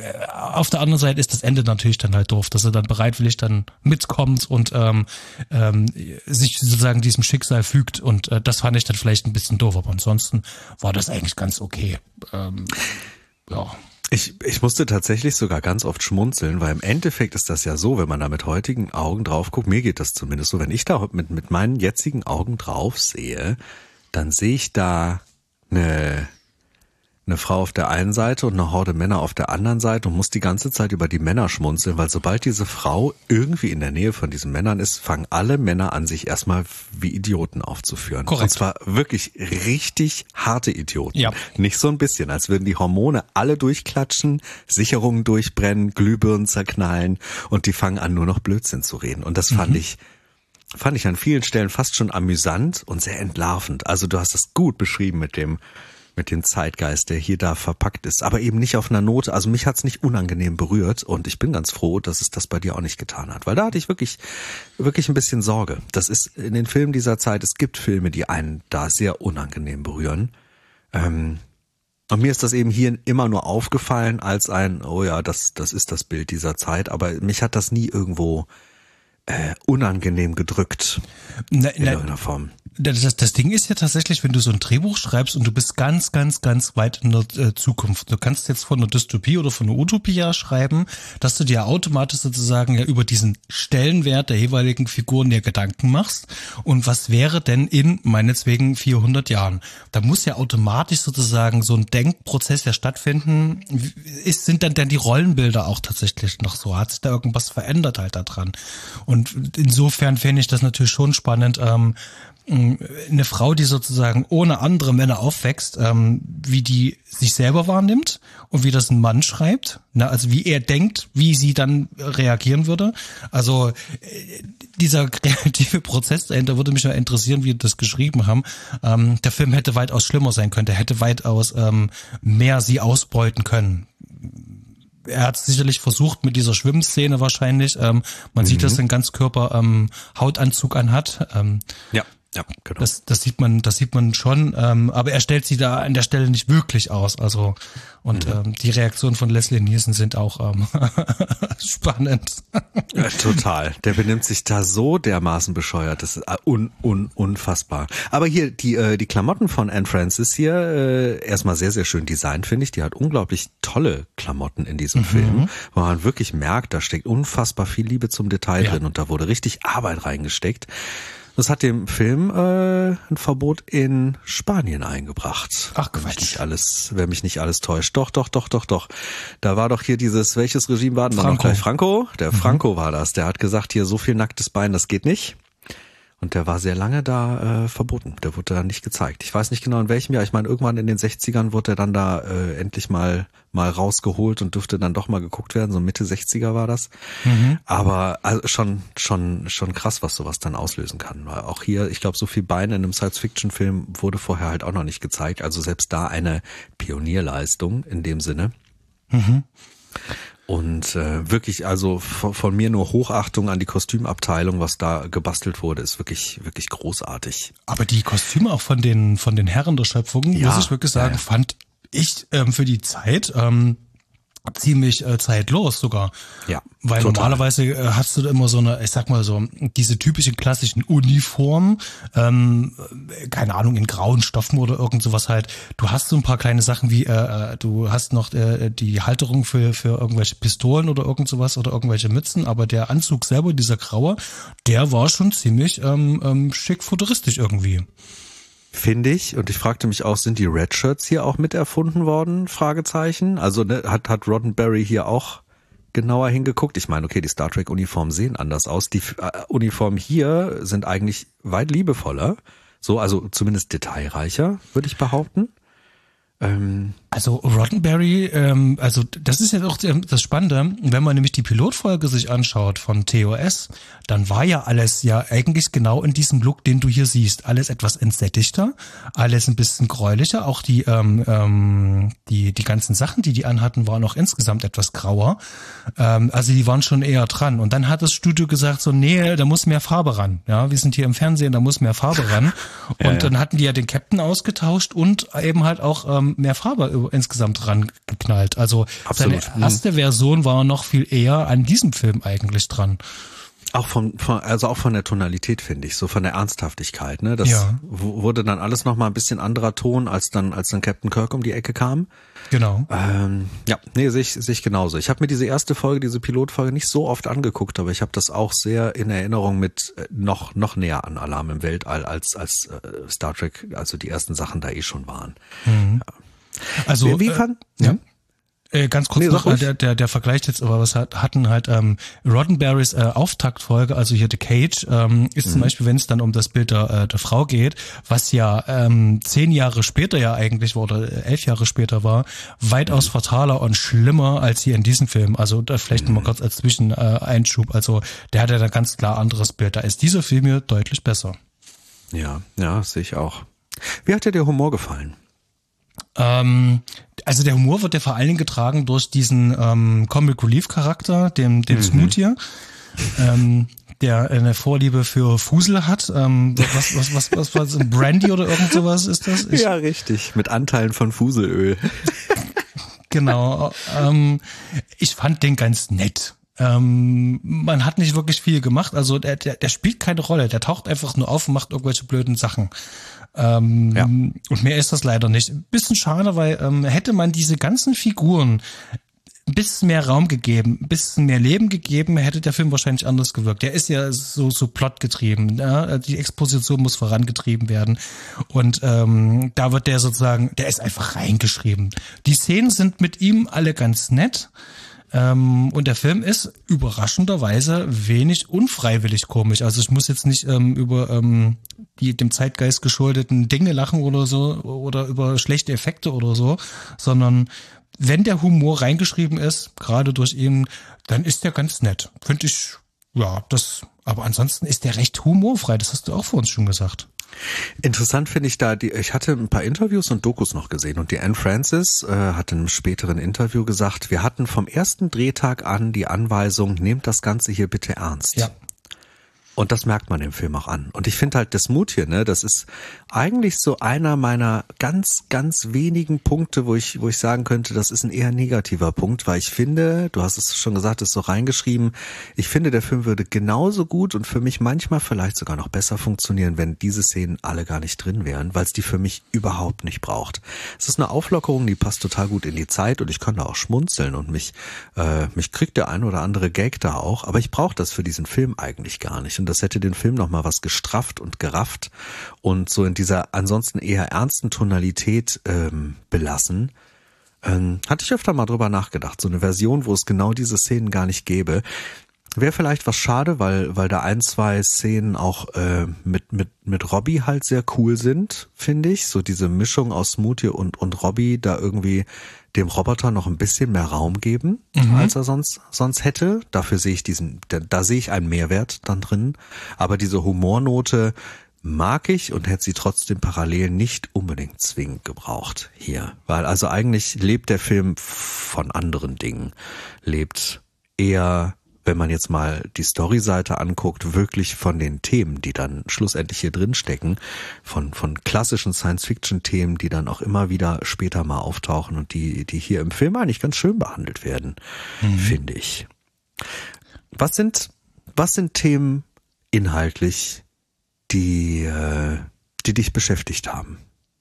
Auf der anderen Seite ist das Ende natürlich dann halt doof, dass er dann bereitwillig dann mitkommt und ähm, ähm, sich sozusagen diesem Schicksal fügt und äh, das fand ich dann vielleicht ein bisschen doof, aber ansonsten war das eigentlich ganz okay. Ähm, ja. Ich, ich musste tatsächlich sogar ganz oft schmunzeln, weil im Endeffekt ist das ja so, wenn man da mit heutigen Augen drauf guckt, mir geht das zumindest so, wenn ich da mit, mit meinen jetzigen Augen drauf sehe, dann sehe ich da eine eine Frau auf der einen Seite und eine Horde Männer auf der anderen Seite und muss die ganze Zeit über die Männer schmunzeln, weil sobald diese Frau irgendwie in der Nähe von diesen Männern ist, fangen alle Männer an, sich erstmal wie Idioten aufzuführen. Korrekt. Und zwar wirklich richtig harte Idioten. Ja. Nicht so ein bisschen, als würden die Hormone alle durchklatschen, Sicherungen durchbrennen, Glühbirnen zerknallen und die fangen an, nur noch Blödsinn zu reden. Und das fand mhm. ich fand ich an vielen Stellen fast schon amüsant und sehr entlarvend. Also du hast das gut beschrieben mit dem mit dem Zeitgeist, der hier da verpackt ist, aber eben nicht auf einer Note. Also mich hat's nicht unangenehm berührt und ich bin ganz froh, dass es das bei dir auch nicht getan hat, weil da hatte ich wirklich, wirklich ein bisschen Sorge. Das ist in den Filmen dieser Zeit, es gibt Filme, die einen da sehr unangenehm berühren. Ähm, und mir ist das eben hier immer nur aufgefallen als ein, oh ja, das, das ist das Bild dieser Zeit, aber mich hat das nie irgendwo äh, unangenehm gedrückt. Na, in na, irgendeiner Form. Das, das Ding ist ja tatsächlich, wenn du so ein Drehbuch schreibst und du bist ganz, ganz, ganz weit in der äh, Zukunft. Du kannst jetzt von einer Dystopie oder von einer Utopie ja schreiben, dass du dir automatisch sozusagen ja über diesen Stellenwert der jeweiligen Figuren dir Gedanken machst. Und was wäre denn in meinetwegen vierhundert Jahren? Da muss ja automatisch sozusagen so ein Denkprozess ja stattfinden. Ist, sind dann denn die Rollenbilder auch tatsächlich noch so? Hat sich da irgendwas verändert halt da dran? Und insofern finde ich das natürlich schon spannend, ähm, eine Frau, die sozusagen ohne andere Männer aufwächst, ähm, wie die sich selber wahrnimmt und wie das ein Mann schreibt, ne, also wie er denkt, wie sie dann reagieren würde. Also äh, dieser kreative Prozess dahinter würde mich ja interessieren, wie die das geschrieben haben. Ähm, der Film hätte weitaus schlimmer sein können, der hätte weitaus ähm, mehr sie ausbeuten können. Er hat sicherlich versucht mit dieser Schwimmszene wahrscheinlich. Ähm, man mhm. sieht, dass er einen Ganzkörper ähm, Hautanzug anhat. Ähm, ja. Ja, genau. Das, das sieht man, das sieht man schon, ähm, aber er stellt sie da an der Stelle nicht wirklich aus. Also und mhm. ähm, die Reaktionen von Leslie Nielsen sind auch ähm, spannend. Ja, total. Der benimmt sich da so dermaßen bescheuert. Das ist un, un, unfassbar. Aber hier die äh, die Klamotten von Anne Francis hier äh, erstmal sehr sehr schön designt, finde ich. Die hat unglaublich tolle Klamotten in diesem mhm. Film, wo man wirklich merkt, da steckt unfassbar viel Liebe zum Detail ja. drin und da wurde richtig Arbeit reingesteckt. Das hat dem Film äh, ein Verbot in Spanien eingebracht. Ach Quatsch. Wenn mich nicht alles, wenn mich nicht alles täuscht. Doch, doch, doch, doch, doch. Da war doch hier dieses, welches Regime war denn noch gleich? Franco? Der mhm. Franco war das. Der hat gesagt, hier so viel nacktes Bein, das geht nicht. Und der war sehr lange da äh, verboten. Der wurde da nicht gezeigt. Ich weiß nicht genau in welchem Jahr. Ich meine, irgendwann in den sechzigern wurde er dann da äh, endlich mal mal rausgeholt und dürfte dann doch mal geguckt werden. So Mitte sechziger war das. Mhm. Aber also schon schon schon krass, was sowas dann auslösen kann. Weil auch hier, ich glaube, so viel Bein in einem Science-Fiction-Film wurde vorher halt auch noch nicht gezeigt. Also selbst da eine Pionierleistung in dem Sinne. Mhm. Und äh, wirklich, also von, von mir nur Hochachtung an die Kostümabteilung, was da gebastelt wurde, ist wirklich wirklich großartig. Aber die Kostüme auch von den von den Herren der Schöpfung, ja, muss ich wirklich sagen, ja. fand ich ähm, für die Zeit ähm, ziemlich äh, zeitlos sogar. Ja. Weil total. Normalerweise äh, hast du da immer so eine, ich sag mal so, diese typischen klassischen Uniformen, ähm, keine Ahnung, in grauen Stoffen oder irgend sowas halt. Du hast so ein paar kleine Sachen wie, äh, du hast noch äh, die Halterung für für irgendwelche Pistolen oder irgend sowas oder irgendwelche Mützen, aber der Anzug selber, dieser graue, der war schon ziemlich ähm, ähm, schick futuristisch irgendwie. Finde ich, und ich fragte mich auch, sind die Red Shirts hier auch mit erfunden worden? Fragezeichen. Also ne, hat hat Roddenberry hier auch genauer hingeguckt? Ich meine, okay, die Star Trek Uniformen sehen anders aus. Die äh, Uniformen hier sind eigentlich weit liebevoller, so also zumindest detailreicher, würde ich behaupten. Ähm, Also Roddenberry, ähm, also das ist ja auch das Spannende, wenn man nämlich die Pilotfolge sich anschaut von T O S, dann war ja alles ja eigentlich genau in diesem Look, den du hier siehst. Alles etwas entsättigter, alles ein bisschen gräulicher, auch die ähm, ähm, die die ganzen Sachen, die die anhatten, waren auch insgesamt etwas grauer. Ähm, also die waren schon eher dran. Und dann hat das Studio gesagt so, nee, da muss mehr Farbe ran. Ja, wir sind hier im Fernsehen, da muss mehr Farbe ran. Und ja, ja. dann hatten die ja den Captain ausgetauscht und eben halt auch ähm, mehr Farbe insgesamt rangeknallt. Also Absolut. seine erste Version war noch viel eher an diesem Film eigentlich dran. Auch von, von also auch von der Tonalität, finde ich, so von der Ernsthaftigkeit, ne? Das ja. wurde dann alles noch mal ein bisschen anderer Ton, als dann als dann Captain Kirk um die Ecke kam. Genau. Ähm, ja, nee, sehe ich, sehe ich genauso. Ich habe mir diese erste Folge, diese Pilotfolge nicht so oft angeguckt, aber ich habe das auch sehr in Erinnerung mit äh, noch noch näher an Alarm im Weltall als als äh, Star Trek, also die ersten Sachen da eh schon waren. Mhm. Ja. Also wie, wie fand, äh, ja. Äh, ganz kurz nee, noch, der, der, der Vergleich jetzt, aber was hat, hatten halt ähm, Roddenberrys äh, Auftaktfolge, also hier The Cage, ähm, ist mhm. zum Beispiel, wenn es dann um das Bild der, äh, der Frau geht, was ja ähm, zehn Jahre später ja eigentlich war oder elf Jahre später war, weitaus mhm. fataler und schlimmer als hier in diesem Film. Also da vielleicht mhm. noch mal kurz als Zwischeneinschub. Also der hat ja dann ganz klar anderes Bild. Da ist dieser Film hier deutlich besser. Ja, ja, sehe ich auch. Wie hat dir der Humor gefallen? Ähm, also der Humor wird ja vor allen Dingen getragen durch diesen ähm, Comic Relief Charakter, dem, dem mhm. Smoothie, ähm, der eine Vorliebe für Fusel hat. Ähm, was, was, was, was, was, was, Brandy oder irgend sowas ist das? Ich, ja, richtig. Mit Anteilen von Fuselöl. Genau. Ähm, ich fand den ganz nett. Ähm, man hat nicht wirklich viel gemacht. Also der, der, der spielt keine Rolle. Der taucht einfach nur auf und macht irgendwelche blöden Sachen. Ähm, ja. Und mehr ist das leider nicht. Ein bisschen schade, weil ähm, hätte man diese ganzen Figuren ein bisschen mehr Raum gegeben, ein bisschen mehr Leben gegeben, hätte der Film wahrscheinlich anders gewirkt. Der ist ja so so plotgetrieben. Ja? Die Exposition muss vorangetrieben werden. Und ähm, da wird der sozusagen, der ist einfach reingeschrieben. Die Szenen sind mit ihm alle ganz nett. Ähm, und der Film ist überraschenderweise wenig unfreiwillig komisch. Also ich muss jetzt nicht ähm, über ähm, die dem Zeitgeist geschuldeten Dinge lachen oder so oder über schlechte Effekte oder so, sondern wenn der Humor reingeschrieben ist, gerade durch ihn, dann ist der ganz nett. Finde ich, ja, das, aber ansonsten ist der recht humorfrei. Das hast du auch vor uns schon gesagt. Interessant finde ich da, die, ich hatte ein paar Interviews und Dokus noch gesehen und die Anne Francis äh, hat in einem späteren Interview gesagt, wir hatten vom ersten Drehtag an die Anweisung, nehmt das Ganze hier bitte ernst. Ja. Und das merkt man im Film auch an. Und ich finde halt das Mut hier, ne, das ist eigentlich so einer meiner ganz, ganz wenigen Punkte, wo ich, wo ich sagen könnte, das ist ein eher negativer Punkt, weil ich finde, du hast es schon gesagt, ist so reingeschrieben, ich finde, der Film würde genauso gut und für mich manchmal vielleicht sogar noch besser funktionieren, wenn diese Szenen alle gar nicht drin wären, weil es die für mich überhaupt nicht braucht. Es ist eine Auflockerung, die passt total gut in die Zeit und ich kann da auch schmunzeln und mich, äh, mich kriegt der ein oder andere Gag da auch, aber ich brauche das für diesen Film eigentlich gar nicht. Und das hätte den Film nochmal was gestrafft und gerafft und so in dieser ansonsten eher ernsten Tonalität ähm, belassen. Ähm, hatte ich öfter mal drüber nachgedacht. So eine Version, wo es genau diese Szenen gar nicht gäbe. Wäre vielleicht was schade, weil weil da ein, zwei Szenen auch äh, mit mit mit Robbie halt sehr cool sind, finde ich. So diese Mischung aus Smoothie und und Robbie da irgendwie dem Roboter noch ein bisschen mehr Raum geben, mhm. als er sonst sonst hätte. Dafür sehe ich diesen, da, da sehe ich einen Mehrwert dann drin. Aber diese Humornote mag ich und hätte sie trotzdem parallel nicht unbedingt zwingend gebraucht hier. Weil also eigentlich lebt der Film von anderen Dingen. Lebt eher, wenn man jetzt mal die Storyseite anguckt, wirklich von den Themen, die dann schlussendlich hier drin stecken, von von klassischen Science-Fiction-Themen, die dann auch immer wieder später mal auftauchen und die die hier im Film eigentlich ganz schön behandelt werden, mhm. finde ich. Was sind was sind Themen inhaltlich, die äh, die dich beschäftigt haben?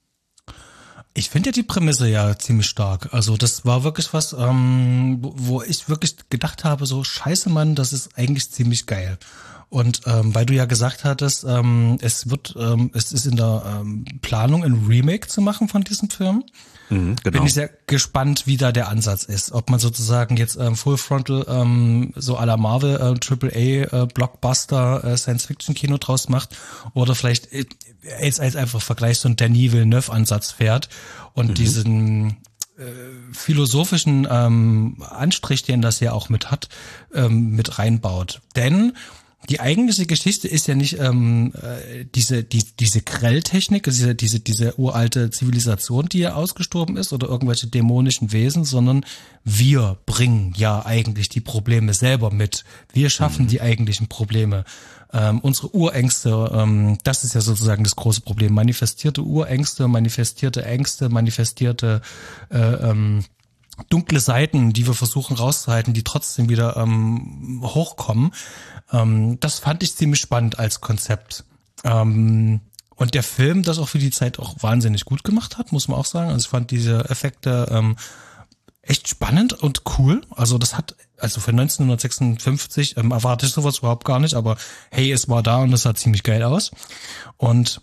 Ich finde ja die Prämisse ja ziemlich stark. Also das war wirklich was, ähm, wo ich wirklich gedacht habe, so scheiße Mann, das ist eigentlich ziemlich geil. Und ähm, weil du ja gesagt hattest, ähm, es wird, ähm, es ist in der ähm, Planung, ein Remake zu machen von diesem Film. Mhm, genau. Bin ich sehr gespannt, wie da der Ansatz ist. Ob man sozusagen jetzt ähm, Full Frontal, ähm, so à la Marvel, äh, Triple A, äh, Blockbuster, äh, Science-Fiction-Kino draus macht oder vielleicht äh, jetzt als einfach Vergleich so ein Denis Villeneuve-Ansatz fährt und mhm. diesen äh, philosophischen ähm, Anstrich, den das ja auch mit hat, ähm, mit reinbaut. Denn die eigentliche Geschichte ist ja nicht ähm, äh, diese die, diese Grelltechnik, diese diese diese uralte Zivilisation, die ja ausgestorben ist oder irgendwelche dämonischen Wesen, sondern wir bringen ja eigentlich die Probleme selber mit. Wir schaffen mhm. die eigentlichen Probleme. Ähm, unsere Urängste, ähm, das ist ja sozusagen das große Problem. Manifestierte Urängste, manifestierte Ängste, manifestierte äh, ähm, dunkle Seiten, die wir versuchen rauszuhalten, die trotzdem wieder ähm, hochkommen. Ähm, das fand ich ziemlich spannend als Konzept. Ähm, und der Film das auch für die Zeit auch wahnsinnig gut gemacht hat, muss man auch sagen. Also ich fand diese Effekte ähm, echt spannend und cool. Also das hat, also für neunzehnhundertsechsundfünfzig ähm, erwarte ich sowas überhaupt gar nicht, aber hey, es war da und es sah ziemlich geil aus. Und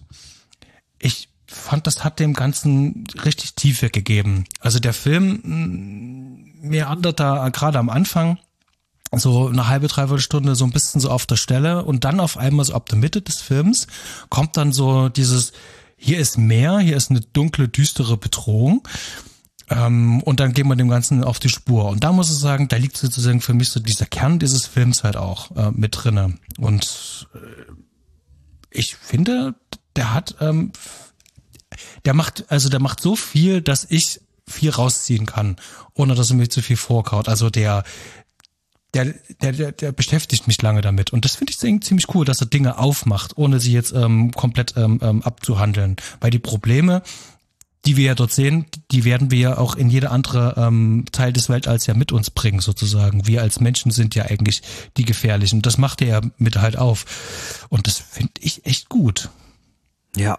ich fand, das hat dem Ganzen richtig Tiefe gegeben. Also der Film meandert da gerade am Anfang so eine halbe, dreiviertel Stunde so ein bisschen so auf der Stelle und dann auf einmal so ab der Mitte des Films kommt dann so dieses, hier ist Meer, hier ist eine dunkle, düstere Bedrohung. Ähm, und dann gehen wir dem Ganzen auf die Spur. Und da muss ich sagen, da liegt sozusagen für mich so dieser Kern dieses Films halt auch äh, mit drinne. Und äh, ich finde, der hat ähm, Der macht, also der macht so viel, dass ich viel rausziehen kann, ohne dass er mir zu viel vorkaut. Also der, der, der, der, der beschäftigt mich lange damit. Und das finde ich ziemlich cool, dass er Dinge aufmacht, ohne sie jetzt ähm, komplett ähm, abzuhandeln. Weil die Probleme, die wir ja dort sehen, die werden wir ja auch in jeder andere ähm, Teil des Weltalls ja mit uns bringen, sozusagen. Wir als Menschen sind ja eigentlich die Gefährlichen. Das macht er ja mit halt auf. Und das finde ich echt gut. Ja.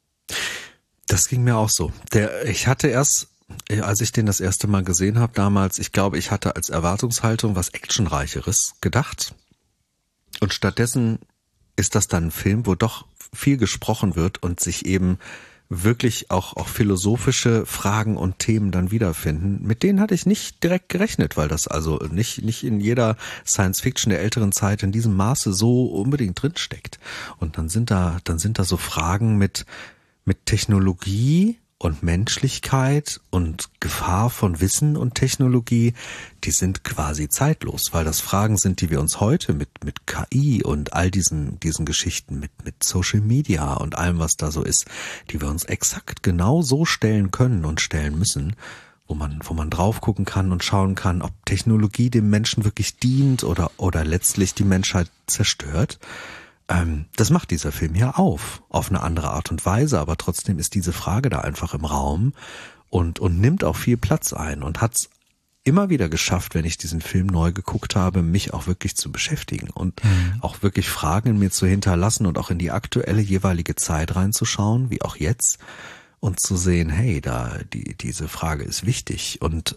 Das ging mir auch so. Der, ich hatte erst, als ich den das erste Mal gesehen habe damals, ich glaube, ich hatte als Erwartungshaltung was Actionreicheres gedacht. Und stattdessen ist das dann ein Film, wo doch viel gesprochen wird und sich eben wirklich auch, auch philosophische Fragen und Themen dann wiederfinden. Mit denen hatte ich nicht direkt gerechnet, weil das also nicht, nicht in jeder Science-Fiction der älteren Zeit in diesem Maße so unbedingt drinsteckt. Und dann sind da, dann sind da so Fragen mit, mit Technologie und Menschlichkeit und Gefahr von Wissen und Technologie, die sind quasi zeitlos, weil das Fragen sind, die wir uns heute mit mit K I und all diesen diesen Geschichten, mit mit Social Media und allem, was da so ist, die wir uns exakt genau so stellen können und stellen müssen, wo man wo man drauf gucken kann und schauen kann, ob Technologie dem Menschen wirklich dient oder oder letztlich die Menschheit zerstört. ähm, das macht dieser Film ja auf, auf eine andere Art und Weise, aber trotzdem ist diese Frage da einfach im Raum und, und nimmt auch viel Platz ein und hat's immer wieder geschafft, wenn ich diesen Film neu geguckt habe, mich auch wirklich zu beschäftigen und mhm. auch wirklich Fragen in mir zu hinterlassen und auch in die aktuelle jeweilige Zeit reinzuschauen, wie auch jetzt, und zu sehen, hey, da die diese Frage ist wichtig und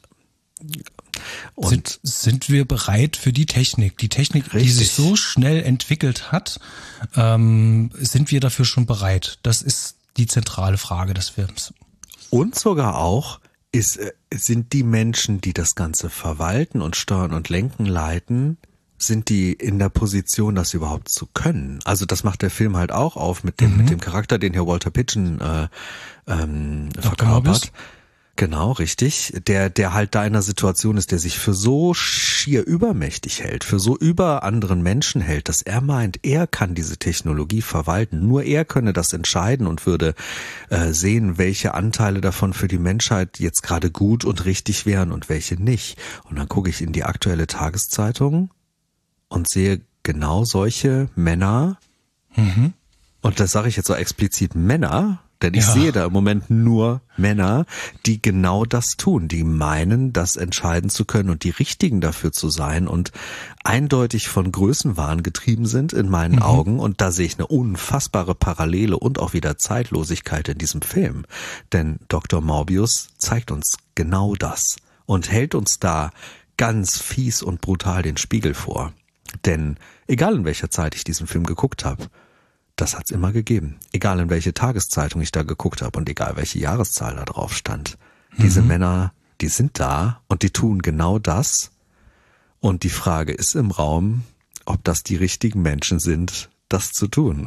und sind, sind wir bereit für die Technik? Die Technik, richtig. Die sich so schnell entwickelt hat, ähm, sind wir dafür schon bereit? Das ist die zentrale Frage des Films. Und sogar auch, ist, sind die Menschen, die das Ganze verwalten und steuern und lenken, leiten, sind die in der Position, das überhaupt zu können? Also das macht der Film halt auch auf mit dem, mhm. mit dem Charakter, den hier Walter Pidgeon äh, ähm, verkörpert. Genau, richtig. Der, der halt da in einer Situation ist, der sich für so schier übermächtig hält, für so über anderen Menschen hält, dass er meint, er kann diese Technologie verwalten. Nur er könne das entscheiden und würde äh, sehen, welche Anteile davon für die Menschheit jetzt gerade gut und richtig wären und welche nicht. Und dann gucke ich in die aktuelle Tageszeitung und sehe genau solche Männer. Mhm. Und das sage ich jetzt so explizit Männer, denn ich ja. sehe da im Moment nur Männer, die genau das tun, die meinen, das entscheiden zu können und die Richtigen dafür zu sein und eindeutig von Größenwahn getrieben sind in meinen mhm. Augen. Und da sehe ich eine unfassbare Parallele und auch wieder Zeitlosigkeit in diesem Film. Denn Doktor Morbius zeigt uns genau das und hält uns da ganz fies und brutal den Spiegel vor. Denn egal in welcher Zeit ich diesen Film geguckt habe, das hat's immer gegeben. Egal in welche Tageszeitung ich da geguckt habe und egal welche Jahreszahl da drauf stand. Mhm. Diese Männer, die sind da und die tun genau das. Und die Frage ist im Raum, ob das die richtigen Menschen sind, das zu tun.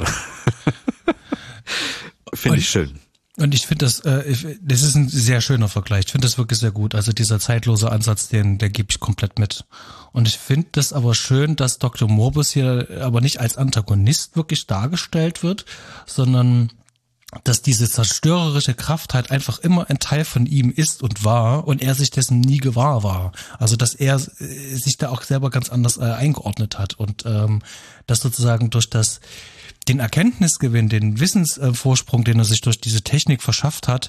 Finde ich schön. Und ich finde das, äh, das ist ein sehr schöner Vergleich. Ich finde das wirklich sehr gut. Also dieser zeitlose Ansatz, den, der gebe ich komplett mit. Und ich finde das aber schön, dass Doktor Morbius hier aber nicht als Antagonist wirklich dargestellt wird, sondern dass diese zerstörerische Kraft halt einfach immer ein Teil von ihm ist und war und er sich dessen nie gewahr war. Also dass er sich da auch selber ganz anders äh, eingeordnet hat und ähm, das sozusagen durch das den Erkenntnisgewinn, den Wissensvorsprung, den er sich durch diese Technik verschafft hat,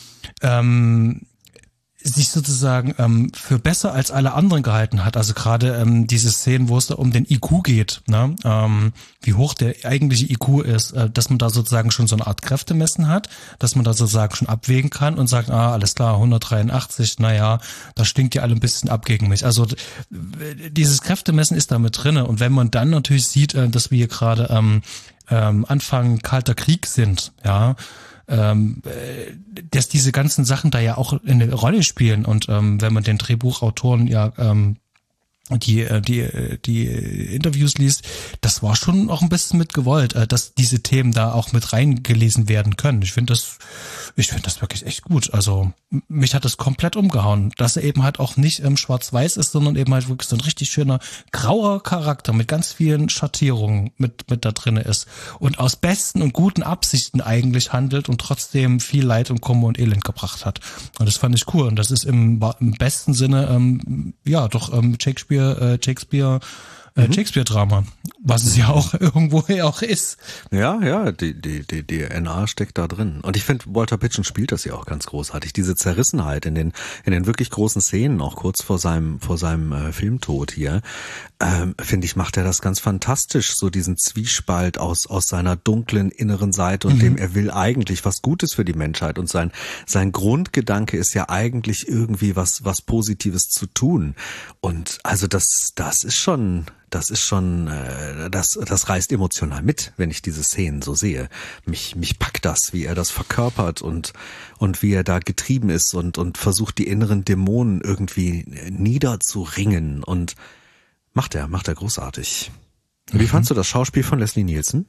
ähm, sich sozusagen ähm, für besser als alle anderen gehalten hat. Also gerade ähm, diese Szenen, wo es da um den I Q geht, ne? ähm, wie hoch der eigentliche I Q ist, äh, dass man da sozusagen schon so eine Art Kräftemessen hat, dass man da sozusagen schon abwägen kann und sagt, ah, alles klar, hundertdreiundachtzig, naja, da stinkt ja alle ein bisschen ab gegen mich. Also dieses Kräftemessen ist da mit drinne. Und wenn man dann natürlich sieht, äh, dass wir hier gerade ähm, ähm, Anfang Kalter Krieg sind, ja, ähm, dass diese ganzen Sachen da ja auch eine Rolle spielen und ähm, wenn man den Drehbuchautoren ja ähm, die die die Interviews liest, das war schon auch ein bisschen mit gewollt, dass diese Themen da auch mit reingelesen werden können. Ich finde das ich finde das wirklich echt gut. Also mich hat das komplett umgehauen, dass er eben halt auch nicht ähm, schwarz-weiß ist, sondern eben halt wirklich so ein richtig schöner grauer Charakter mit ganz vielen Schattierungen mit mit da drinne ist und aus besten und guten Absichten eigentlich handelt und trotzdem viel Leid und Kummer und Elend gebracht hat. Und das fand ich cool und das ist im, im besten Sinne ähm, ja doch ähm, Shakespeare Shakespeare, äh, Shakespeare-Drama, was es ja auch irgendwo auch ist. Ja, ja, die, die, die, die N A steckt da drin. Und ich finde, Walter Pidgeon spielt das ja auch ganz großartig. Diese Zerrissenheit in den, in den wirklich großen Szenen, auch kurz vor seinem, vor seinem äh, Filmtod hier, ähm, finde ich, macht er das ganz fantastisch. So diesen Zwiespalt aus, aus seiner dunklen inneren Seite und mhm. dem er will eigentlich was Gutes für die Menschheit. Und sein, sein Grundgedanke ist ja eigentlich irgendwie was, was Positives zu tun. Und also das, das ist schon, das ist schon, äh, das, das reißt emotional mit, wenn ich diese Szenen so sehe. Mich, mich packt das, wie er das verkörpert und, und wie er da getrieben ist und, und versucht, die inneren Dämonen irgendwie niederzuringen und macht er, macht er großartig. Wie mhm. fandst du das Schauspiel von Leslie Nielsen?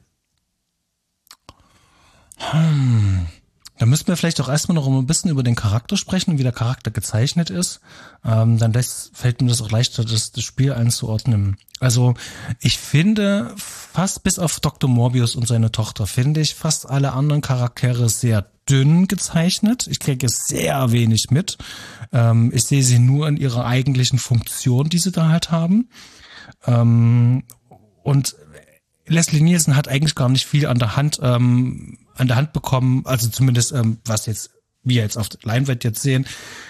Hm. Da müssten wir vielleicht auch erstmal noch ein bisschen über den Charakter sprechen, wie der Charakter gezeichnet ist. Ähm, dann lässt, fällt mir das auch leichter, das, das Spiel einzuordnen. Also ich finde, fast bis auf Doktor Morbius und seine Tochter, finde ich fast alle anderen Charaktere sehr dünn gezeichnet. Ich kriege sehr wenig mit. Ähm, ich sehe sie nur in ihrer eigentlichen Funktion, die sie da halt haben. Ähm, und Leslie Nielsen hat eigentlich gar nicht viel an der Hand, ähm, an der Hand bekommen, also zumindest, ähm, was jetzt, wie wir jetzt auf der Leinwand jetzt sehen,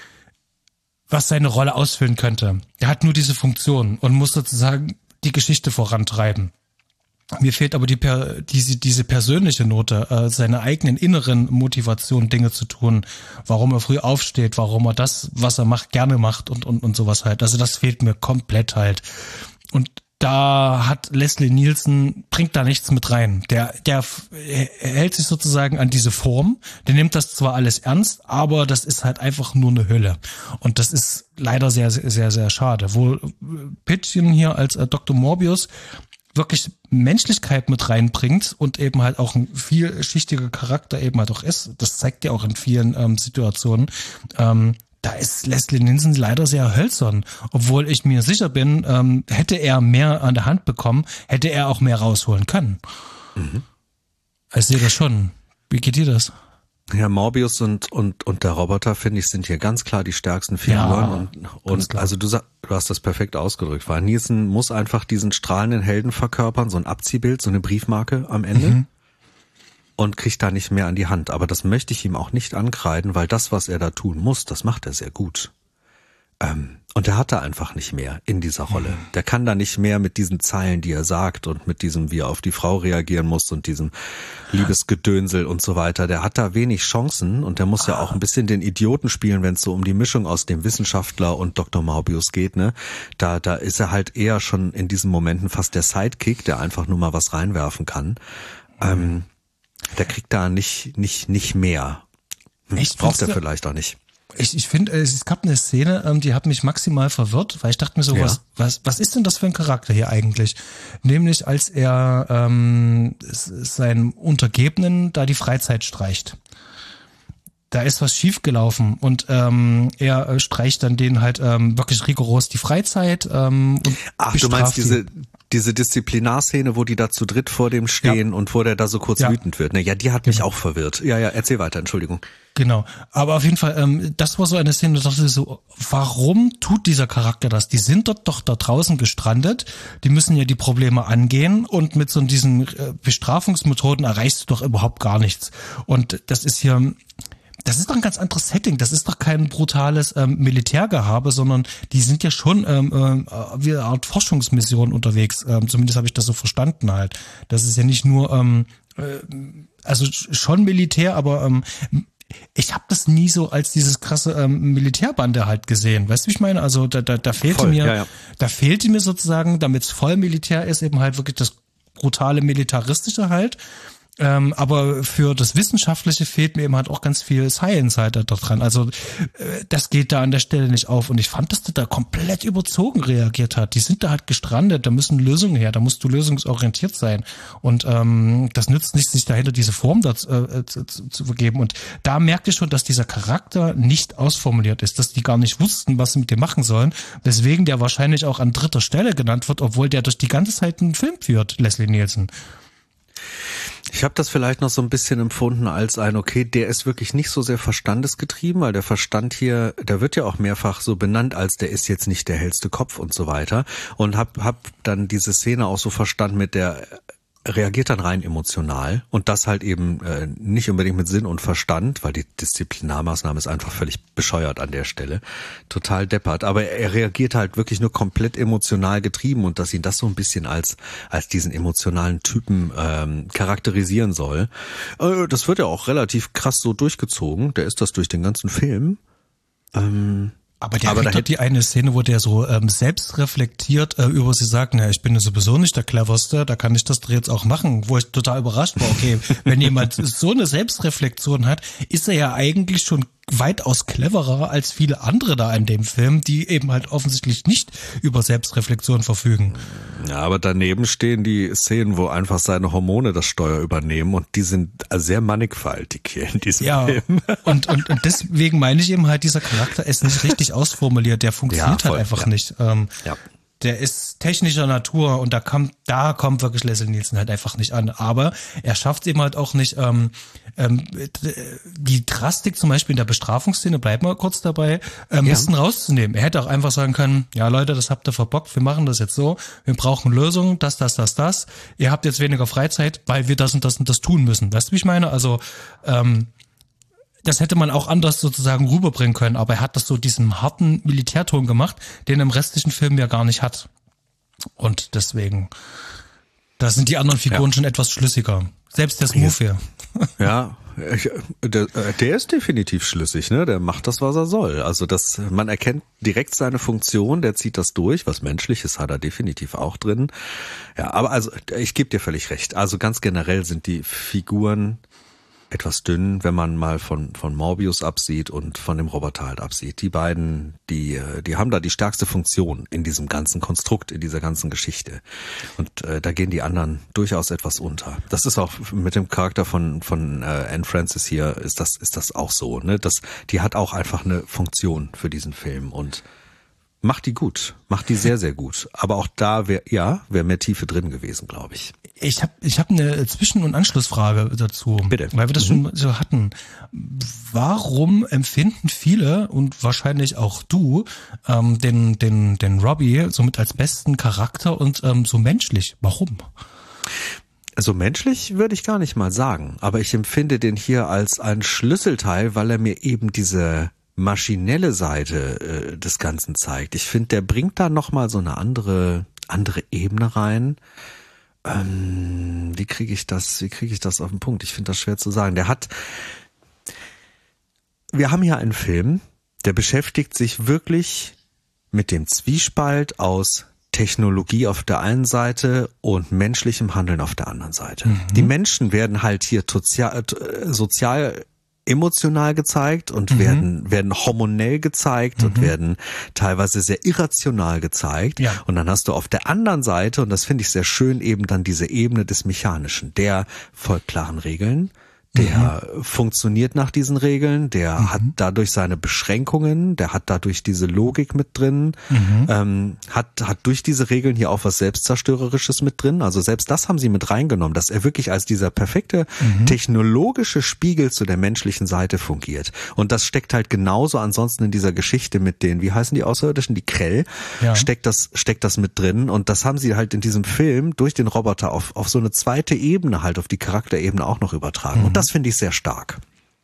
was seine Rolle ausfüllen könnte. Der hat nur diese Funktion und muss sozusagen die Geschichte vorantreiben. Mir fehlt aber die per, diese, diese persönliche Note, äh, seine eigenen inneren Motivationen, Dinge zu tun, warum er früh aufsteht, warum er das, was er macht, gerne macht und, und, und sowas halt. Also das fehlt mir komplett halt. Und da hat Leslie Nielsen, bringt da nichts mit rein. Der, der er hält sich sozusagen an diese Form, der nimmt das zwar alles ernst, aber das ist halt einfach nur eine Hülle. Und das ist leider sehr, sehr, sehr, sehr schade. Wo Pidgeon hier als äh, Doktor Morbius wirklich Menschlichkeit mit reinbringt und eben halt auch ein vielschichtiger Charakter eben halt auch ist. Das zeigt ja auch in vielen ähm, Situationen. Ähm, da ist Leslie Nielsen leider sehr hölzern. Obwohl ich mir sicher bin, ähm, hätte er mehr an der Hand bekommen, hätte er auch mehr rausholen können. Mhm. Ich sehe das schon. Wie geht dir das? Ja, Morbius und und und der Roboter, finde ich, sind hier ganz klar die stärksten Figuren. Ja, und und also du, sag, du hast das perfekt ausgedrückt, weil Nielsen muss einfach diesen strahlenden Helden verkörpern, so ein Abziehbild, so eine Briefmarke am Ende, mhm. und kriegt da nicht mehr an die Hand. Aber das möchte ich ihm auch nicht ankreiden, weil das, was er da tun muss, das macht er sehr gut. Ähm, und der hat da einfach nicht mehr in dieser Rolle. Mhm. Der kann da nicht mehr mit diesen Zeilen, die er sagt und mit diesem, wie er auf die Frau reagieren muss und diesem Liebesgedönsel und so weiter. Der hat da wenig Chancen und der muss ah. ja auch ein bisschen den Idioten spielen, wenn es so um die Mischung aus dem Wissenschaftler und Doktor Morbius geht, ne? Da, da ist er halt eher schon in diesen Momenten fast der Sidekick, der einfach nur mal was reinwerfen kann. Mhm. Ähm, der kriegt da nicht, nicht, nicht mehr. Hm, Echt? Braucht er vielleicht auch nicht. Ich, ich finde, es gab eine Szene, ähm, die hat mich maximal verwirrt, weil ich dachte mir so, ja. was, was, was ist denn das für ein Charakter hier eigentlich? Nämlich, als er ähm, seinem Untergebenen da die Freizeit streicht. Da ist was schiefgelaufen und ähm, er äh, streicht dann denen halt ähm, wirklich rigoros die Freizeit. Ähm, und Ach, du meinst diese diese Disziplinarszene, wo die da zu dritt vor dem stehen, ja. und wo der da so kurz ja. wütend wird. Ne? Ja, die hat mich genau. auch verwirrt. Ja, ja, erzähl weiter, Entschuldigung. Genau, aber auf jeden Fall, ähm, das war so eine Szene, da dachte ich so, warum tut dieser Charakter das? Die sind dort doch da draußen gestrandet, die müssen ja die Probleme angehen und mit so diesen äh, Bestrafungsmethoden erreichst du doch überhaupt gar nichts. Und das ist hier... Das ist doch ein ganz anderes Setting. Das ist doch kein brutales ähm, Militärgehabe, sondern die sind ja schon ähm, äh, wie eine Art Forschungsmission unterwegs. Ähm, zumindest habe ich das so verstanden halt. Das ist ja nicht nur, ähm, äh, also schon Militär, aber ähm, ich habe das nie so als dieses krasse ähm, Militärbande halt gesehen. Weißt du, wie ich meine? Also da, da, da fehlte voll, mir, ja, ja. da fehlte mir sozusagen, damit es voll Militär ist, eben halt wirklich das brutale Militaristische halt. Ähm, aber für das Wissenschaftliche fehlt mir eben halt auch ganz viel Science halt da dran. Also äh, das geht da an der Stelle nicht auf. Und ich fand, dass der da komplett überzogen reagiert hat. Die sind da halt gestrandet, da müssen Lösungen her, da musst du lösungsorientiert sein. Und ähm, das nützt nicht, sich dahinter diese Form da, äh, zu, zu vergeben. Und da merkte ich schon, dass dieser Charakter nicht ausformuliert ist, dass die gar nicht wussten, was sie mit dem machen sollen. Weswegen der wahrscheinlich auch an dritter Stelle genannt wird, obwohl der durch die ganze Zeit einen Film führt, Leslie Nielsen. Ich habe das vielleicht noch so ein bisschen empfunden als ein, okay, der ist wirklich nicht so sehr verstandesgetrieben, weil der Verstand hier, der wird ja auch mehrfach so benannt als der ist jetzt nicht der hellste Kopf und so weiter. Und hab, hab dann diese Szene auch so verstanden mit der reagiert dann rein emotional und das halt eben äh, nicht unbedingt mit Sinn und Verstand, weil die Disziplinarmaßnahme ist einfach völlig bescheuert an der Stelle, total deppert, aber er reagiert halt wirklich nur komplett emotional getrieben und dass ihn das so ein bisschen als als diesen emotionalen Typen ähm, charakterisieren soll, äh, das wird ja auch relativ krass so durchgezogen, der ist das durch den ganzen Film. Ähm, Aber der Aber da hat die eine Szene, wo der so ähm, selbst reflektiert äh, über sie sagt, na, ich bin ja sowieso nicht der Cleverste, da kann ich das jetzt auch machen, wo ich total überrascht war. Okay, wenn jemand so eine Selbstreflexion hat, ist er ja eigentlich schon weitaus cleverer als viele andere da in dem Film, die eben halt offensichtlich nicht über Selbstreflexion verfügen. Ja, aber daneben stehen die Szenen, wo einfach seine Hormone das Steuer übernehmen und die sind sehr mannigfaltig hier in diesem ja, Film. Und, und, und deswegen meine ich eben halt, dieser Charakter ist nicht richtig ausformuliert, der funktioniert ja, voll, halt einfach ja. nicht. Ähm, ja. der ist technischer Natur und da kommt, da kommt wirklich Leslie Nielsen halt einfach nicht an. Aber er schafft eben halt auch nicht, ähm, ähm, die Drastik zum Beispiel in der Bestrafungsszene, bleiben wir kurz dabei, äh, ein ja. bisschen rauszunehmen. Er hätte auch einfach sagen können, ja Leute, das habt ihr verbockt, wir machen das jetzt so, wir brauchen Lösungen, das, das, das, das. Ihr habt jetzt weniger Freizeit, weil wir das und das und das tun müssen. Weißt du, wie ich meine? Also, ähm, das hätte man auch anders sozusagen rüberbringen können, aber er hat das so diesen harten Militärton gemacht, den er im restlichen Film ja gar nicht hat. Und deswegen, da sind die anderen Figuren ja. schon etwas schlüssiger. Selbst der Smooth hier. Ja, der, der ist definitiv schlüssig, ne? Der macht das, was er soll. Also das, man erkennt direkt seine Funktion, der zieht das durch, was Menschliches hat er definitiv auch drin. Ja, aber also ich gebe dir völlig recht. Also ganz generell sind die Figuren etwas dünn, wenn man mal von von Morbius absieht und von dem Roboter halt absieht. Die beiden, die die haben da die stärkste Funktion in diesem ganzen Konstrukt, in dieser ganzen Geschichte. Und äh, da gehen die anderen durchaus etwas unter. Das ist auch mit dem Charakter von von äh, Anne Francis hier ist das ist das auch so, ne? Das die hat auch einfach eine Funktion für diesen Film und macht die gut, macht die sehr, sehr gut. Aber auch da wäre, ja, wäre mehr Tiefe drin gewesen, glaube ich. Ich habe ich hab eine Zwischen- und Anschlussfrage dazu. Bitte. Weil wir das mhm. schon so hatten. Warum empfinden viele und wahrscheinlich auch du ähm, den, den, den Robbie somit als besten Charakter und ähm, so menschlich? Warum? So menschlich würde ich gar nicht mal sagen. Aber ich empfinde den hier als einen Schlüsselteil, weil er mir eben diese maschinelle Seite äh, des Ganzen zeigt. Ich finde, der bringt da nochmal so eine andere andere Ebene rein. Ähm, wie kriege ich das, wie kriege ich das auf den Punkt? Ich finde das schwer zu sagen. Der hat, wir haben hier einen Film, der beschäftigt sich wirklich mit dem Zwiespalt aus Technologie auf der einen Seite und menschlichem Handeln auf der anderen Seite. Mhm. Die Menschen werden halt hier sozial, sozial emotional gezeigt und mhm. werden werden hormonell gezeigt mhm. und werden teilweise sehr irrational gezeigt. Ja. Und dann hast du auf der anderen Seite, und das finde ich sehr schön, eben dann diese Ebene des Mechanischen. Der folgt klaren Regeln, der mhm. funktioniert nach diesen Regeln, der mhm. hat dadurch seine Beschränkungen, der hat dadurch diese Logik mit drin, mhm. ähm, hat hat durch diese Regeln hier auch was Selbstzerstörerisches mit drin. Also selbst das haben sie mit reingenommen, dass er wirklich als dieser perfekte mhm. technologische Spiegel zu der menschlichen Seite fungiert. Und das steckt halt genauso ansonsten in dieser Geschichte mit den, wie heißen die Außerirdischen, die Krell, ja. steckt das steckt das mit drin. Und das haben sie halt in diesem Film durch den Roboter auf auf so eine zweite Ebene halt, auf die Charakterebene auch noch übertragen. Mhm. Und das finde ich sehr stark.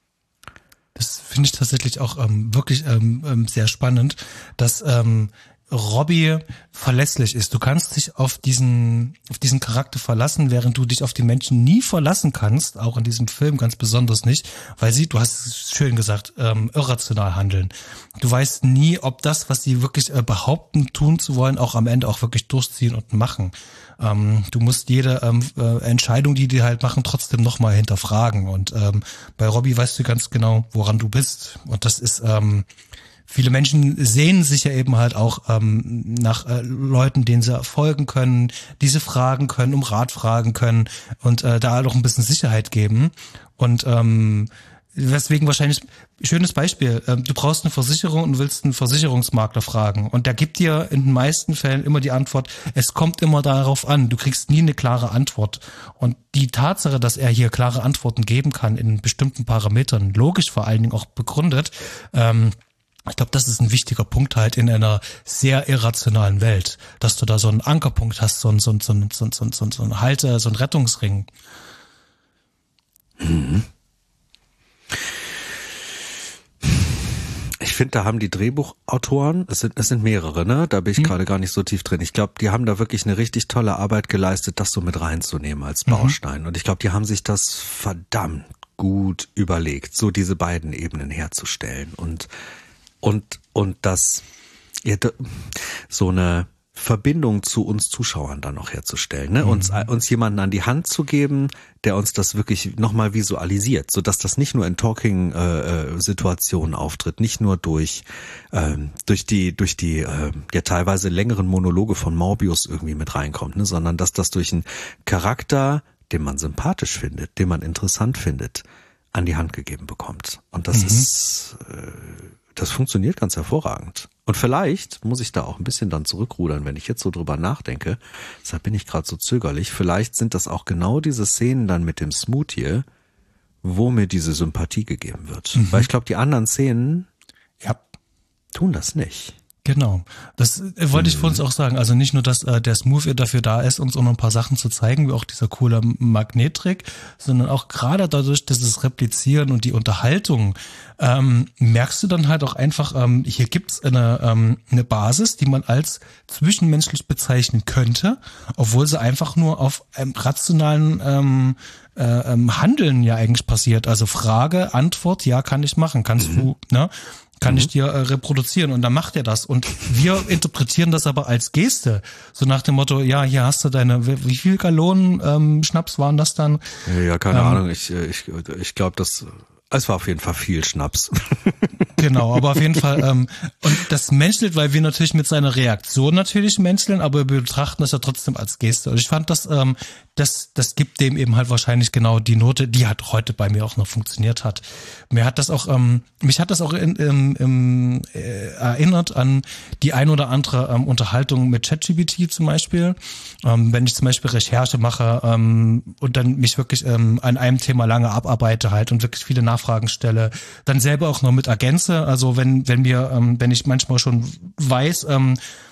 Das finde ich tatsächlich auch ähm, wirklich ähm, sehr spannend, dass ähm, Robbie verlässlich ist. Du kannst dich auf diesen auf diesen Charakter verlassen, während du dich auf die Menschen nie verlassen kannst, auch in diesem Film ganz besonders nicht, weil sie, du hast es schön gesagt, ähm, irrational handeln. Du weißt nie, ob das, was sie wirklich äh, behaupten, tun zu wollen, auch am Ende auch wirklich durchziehen und machen. Ähm, du musst jede ähm, äh, Entscheidung, die die halt machen, trotzdem nochmal hinterfragen. Und ähm, bei Robbie weißt du ganz genau, woran du bist. Und das ist ähm, viele Menschen sehnen sich ja eben halt auch ähm, nach äh, Leuten, denen sie folgen können, diese fragen können, um Rat fragen können und äh, da auch ein bisschen Sicherheit geben. Und ähm, weswegen wahrscheinlich, schönes Beispiel, äh, du brauchst eine Versicherung und willst einen Versicherungsmakler fragen. Und der gibt dir in den meisten Fällen immer die Antwort, es kommt immer darauf an. Du kriegst nie eine klare Antwort. Und die Tatsache, dass er hier klare Antworten geben kann in bestimmten Parametern, logisch vor allen Dingen auch begründet, ähm, ich glaube, das ist ein wichtiger Punkt halt in einer sehr irrationalen Welt, dass du da so einen Ankerpunkt hast, so ein so ein so ein so ein so ein, so ein, so ein Halte, so ein Rettungsring. Mhm. Ich finde, da haben die Drehbuchautoren, es sind es sind mehrere, ne? Da bin ich mhm. gerade gar nicht so tief drin. Ich glaube, die haben da wirklich eine richtig tolle Arbeit geleistet, das so mit reinzunehmen als Baustein. Mhm. Und ich glaube, die haben sich das verdammt gut überlegt, so diese beiden Ebenen herzustellen und Und, und das, ja, so eine Verbindung zu uns Zuschauern dann noch herzustellen, ne? Mhm. Uns, uns jemanden an die Hand zu geben, der uns das wirklich nochmal visualisiert, sodass das nicht nur in Talking-Situationen äh, auftritt, nicht nur durch, ähm, durch die, durch die, äh, ja teilweise längeren Monologe von Morbius irgendwie mit reinkommt, ne? Sondern dass das durch einen Charakter, den man sympathisch findet, den man interessant findet, an die Hand gegeben bekommt. Und das mhm. ist, äh, das funktioniert ganz hervorragend. Und vielleicht muss ich da auch ein bisschen dann zurückrudern, wenn ich jetzt so drüber nachdenke. Deshalb bin ich gerade so zögerlich. Vielleicht sind das auch genau diese Szenen dann mit dem Smoothie, wo mir diese Sympathie gegeben wird. Mhm. Weil ich glaube, die anderen Szenen ja. tun das nicht. Genau, das äh, wollte ich vor uns auch sagen. Also nicht nur, dass äh, der Smoothie dafür da ist, uns auch noch ein paar Sachen zu zeigen, wie auch dieser coole Magnettrick, sondern auch gerade dadurch, dass das Replizieren und die Unterhaltung, ähm, merkst du dann halt auch einfach, ähm, hier gibt's eine, ähm, eine Basis, die man als zwischenmenschlich bezeichnen könnte, obwohl sie einfach nur auf einem rationalen ähm, äh, ähm, Handeln ja eigentlich passiert. Also Frage, Antwort, ja, kann ich machen, kannst mhm. du, ne? Kann mhm. ich dir äh, reproduzieren und dann macht er das und wir interpretieren das aber als Geste, so nach dem Motto, ja, hier hast du deine, wie viel Gallonen ähm, Schnaps waren das dann? Ja, keine ähm, Ahnung, ich ich ich glaube, das es war auf jeden Fall viel Schnaps. Genau, aber auf jeden Fall ähm, und das menschelt, weil wir natürlich mit seiner Reaktion natürlich menscheln, aber wir betrachten das ja trotzdem als Geste. Und ich fand das, ähm, das, das gibt dem eben halt wahrscheinlich genau die Note, die halt heute bei mir auch noch funktioniert hat. Mir hat das auch, ähm, mich hat das auch in, in, in, äh, erinnert an die ein oder andere ähm, Unterhaltung mit ChatGPT zum Beispiel. Ähm, wenn ich zum Beispiel Recherche mache ähm, und dann mich wirklich ähm, an einem Thema lange abarbeite halt und wirklich viele Nachfragen stelle, dann selber auch noch mit ergänze. Also wenn wenn mir ähm, wenn ich manchmal schon weiß, ähm,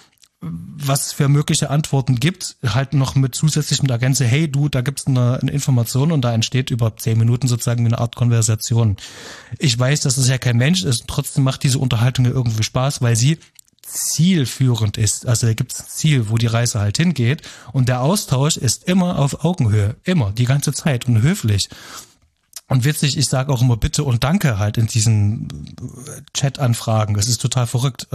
was es für mögliche Antworten gibt, halt noch mit zusätzlich mit ergänze, hey du, da gibt's eine, eine Information und da entsteht über zehn Minuten sozusagen eine Art Konversation. Ich weiß, dass es ja kein Mensch ist, trotzdem macht diese Unterhaltung ja irgendwie Spaß, weil sie zielführend ist. Also da gibt's ein Ziel, wo die Reise halt hingeht und der Austausch ist immer auf Augenhöhe, immer, die ganze Zeit und höflich. Und witzig, ich sage auch immer Bitte und Danke halt in diesen Chat-Anfragen. Das ist total verrückt.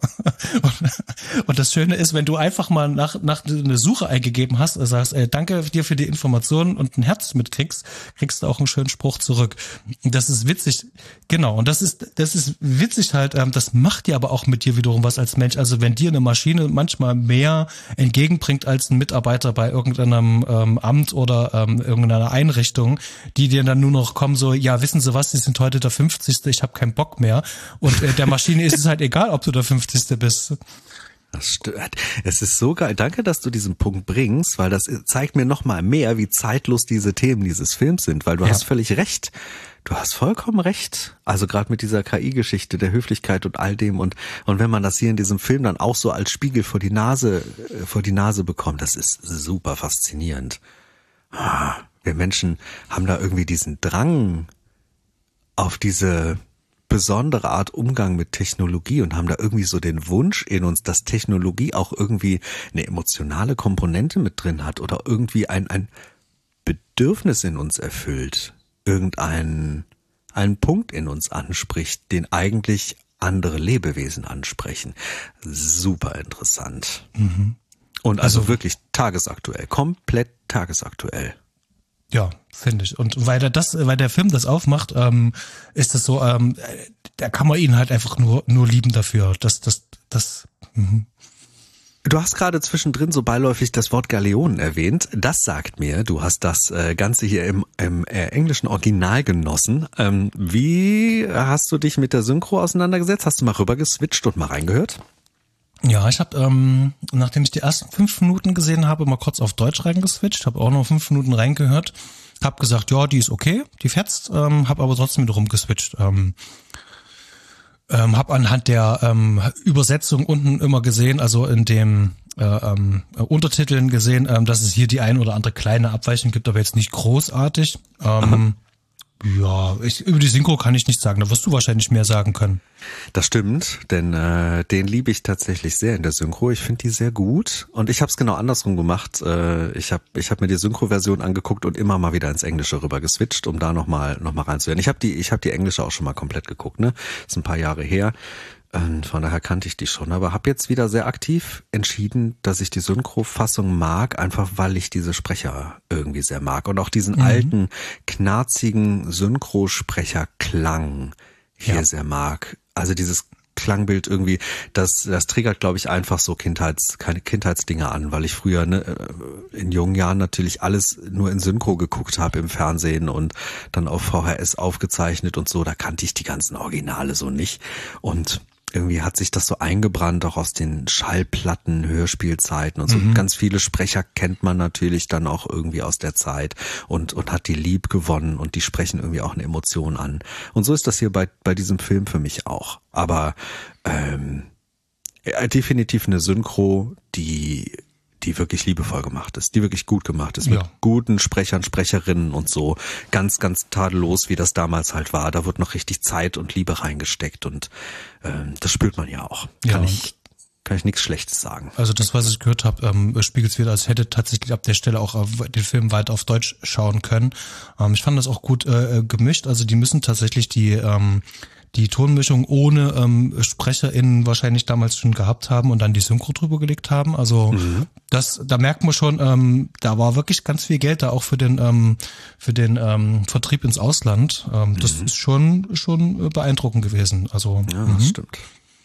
Und das Schöne ist, wenn du einfach mal nach, nach eine Suche eingegeben hast, also sagst, ey, danke dir für die Informationen und ein Herz mitkriegst, kriegst du auch einen schönen Spruch zurück. Das ist witzig. Genau. Und das ist, das ist witzig halt. Das macht dir aber auch mit dir wiederum was als Mensch. Also wenn dir eine Maschine manchmal mehr entgegenbringt als ein Mitarbeiter bei irgendeinem ähm, Amt oder ähm, irgendeiner Einrichtung, die dir dann nur noch kommen so, ja, wissen Sie was, Sie sind heute der fünfzigste ich habe keinen Bock mehr. Und äh, der Maschine ist es halt egal, ob du der fünfzigste bist. Das stimmt. Es ist so geil. Danke, dass du diesen Punkt bringst, weil das zeigt mir noch mal mehr, wie zeitlos diese Themen dieses Films sind, weil du ja. hast völlig recht. Du hast vollkommen recht. Also gerade mit dieser K I-Geschichte, der Höflichkeit und all dem und und wenn man das hier in diesem Film dann auch so als Spiegel vor die Nase äh, vor die Nase bekommt, das ist super faszinierend. Ah. Wir Menschen haben da irgendwie diesen Drang auf diese besondere Art Umgang mit Technologie und haben da irgendwie so den Wunsch in uns, dass Technologie auch irgendwie eine emotionale Komponente mit drin hat oder irgendwie ein, ein Bedürfnis in uns erfüllt, irgendeinen einen Punkt in uns anspricht, den eigentlich andere Lebewesen ansprechen. Super interessant. Mhm. Und also, also wirklich tagesaktuell, komplett tagesaktuell. Ja, finde ich. Und weil der das, weil der Film das aufmacht, ähm, ist das so, ähm, da kann man ihn halt einfach nur nur lieben dafür. Das, das, das. Mhm. Du hast gerade zwischendrin so beiläufig das Wort Galeonen erwähnt. Das sagt mir, du hast das äh, Ganze hier im, im äh, englischen Original genossen. Ähm, wie hast du dich mit der Synchro auseinandergesetzt? Hast du mal rüber geswitcht und mal reingehört? Ja, ich habe, ähm, nachdem ich die ersten fünf Minuten gesehen habe, mal kurz auf Deutsch reingeswitcht, habe auch noch fünf Minuten reingehört, habe gesagt, ja, die ist okay, die fetzt, ähm, habe aber trotzdem wieder rumgeswitcht. Ähm, ähm, habe anhand der ähm, Übersetzung unten immer gesehen, also in dem äh, ähm, Untertiteln gesehen, ähm, dass es hier die ein oder andere kleine Abweichung gibt, aber jetzt nicht großartig. Ähm, Ja, ich, über die Synchro kann ich nichts sagen, da wirst du wahrscheinlich mehr sagen können. Das stimmt, denn äh, den liebe ich tatsächlich sehr in der Synchro. Ich finde die sehr gut und ich habe es genau andersrum gemacht. Äh, ich habe ich hab mir die Synchro-Version angeguckt und immer mal wieder ins Englische rüber geswitcht, um da nochmal noch mal reinzuhören. Ich habe die, ich habe die Englische auch schon mal komplett geguckt, ne? Ist ein paar Jahre her. Und von daher kannte ich die schon, aber habe jetzt wieder sehr aktiv entschieden, dass ich die Synchro-Fassung mag, einfach weil ich diese Sprecher irgendwie sehr mag und auch diesen mhm. alten, knarzigen Synchrosprecherklang hier ja. sehr mag. Also dieses Klangbild irgendwie, das, das triggert, glaube ich, einfach so Kindheits, keine Kindheitsdinge an, weil ich früher ne, in jungen Jahren natürlich alles nur in Synchro geguckt habe im Fernsehen und dann auf V H S aufgezeichnet und so, da kannte ich die ganzen Originale so nicht und irgendwie hat sich das so eingebrannt, auch aus den Schallplatten, Hörspielzeiten und so. Mhm. Ganz viele Sprecher kennt man natürlich dann auch irgendwie aus der Zeit und und hat die lieb gewonnen und die sprechen irgendwie auch eine Emotion an. Und so ist das hier bei bei diesem Film für mich auch. Aber ähm, definitiv eine Synchro, die die wirklich liebevoll gemacht ist, die wirklich gut gemacht ist, mit ja. guten Sprechern, Sprecherinnen und so. Ganz, ganz tadellos, wie das damals halt war. Da wird noch richtig Zeit und Liebe reingesteckt und ähm, das spürt man ja auch. Kann ja, ich kann ich nichts Schlechtes sagen. Also das, was ich gehört habe, ähm, spiegelt es wieder, als hätte tatsächlich ab der Stelle auch auf, den Film weiter auf Deutsch schauen können. Ähm, ich fand das auch gut äh, gemischt. Also die müssen tatsächlich die ähm, die Tonmischung ohne ähm, SprecherInnen wahrscheinlich damals schon gehabt haben und dann die Synchro drüber gelegt haben. Also mhm. das, da merkt man schon, ähm, da war wirklich ganz viel Geld da auch für den ähm, für den ähm, Vertrieb ins Ausland. Ähm, mhm. Das ist schon schon beeindruckend gewesen. Also ja, das stimmt.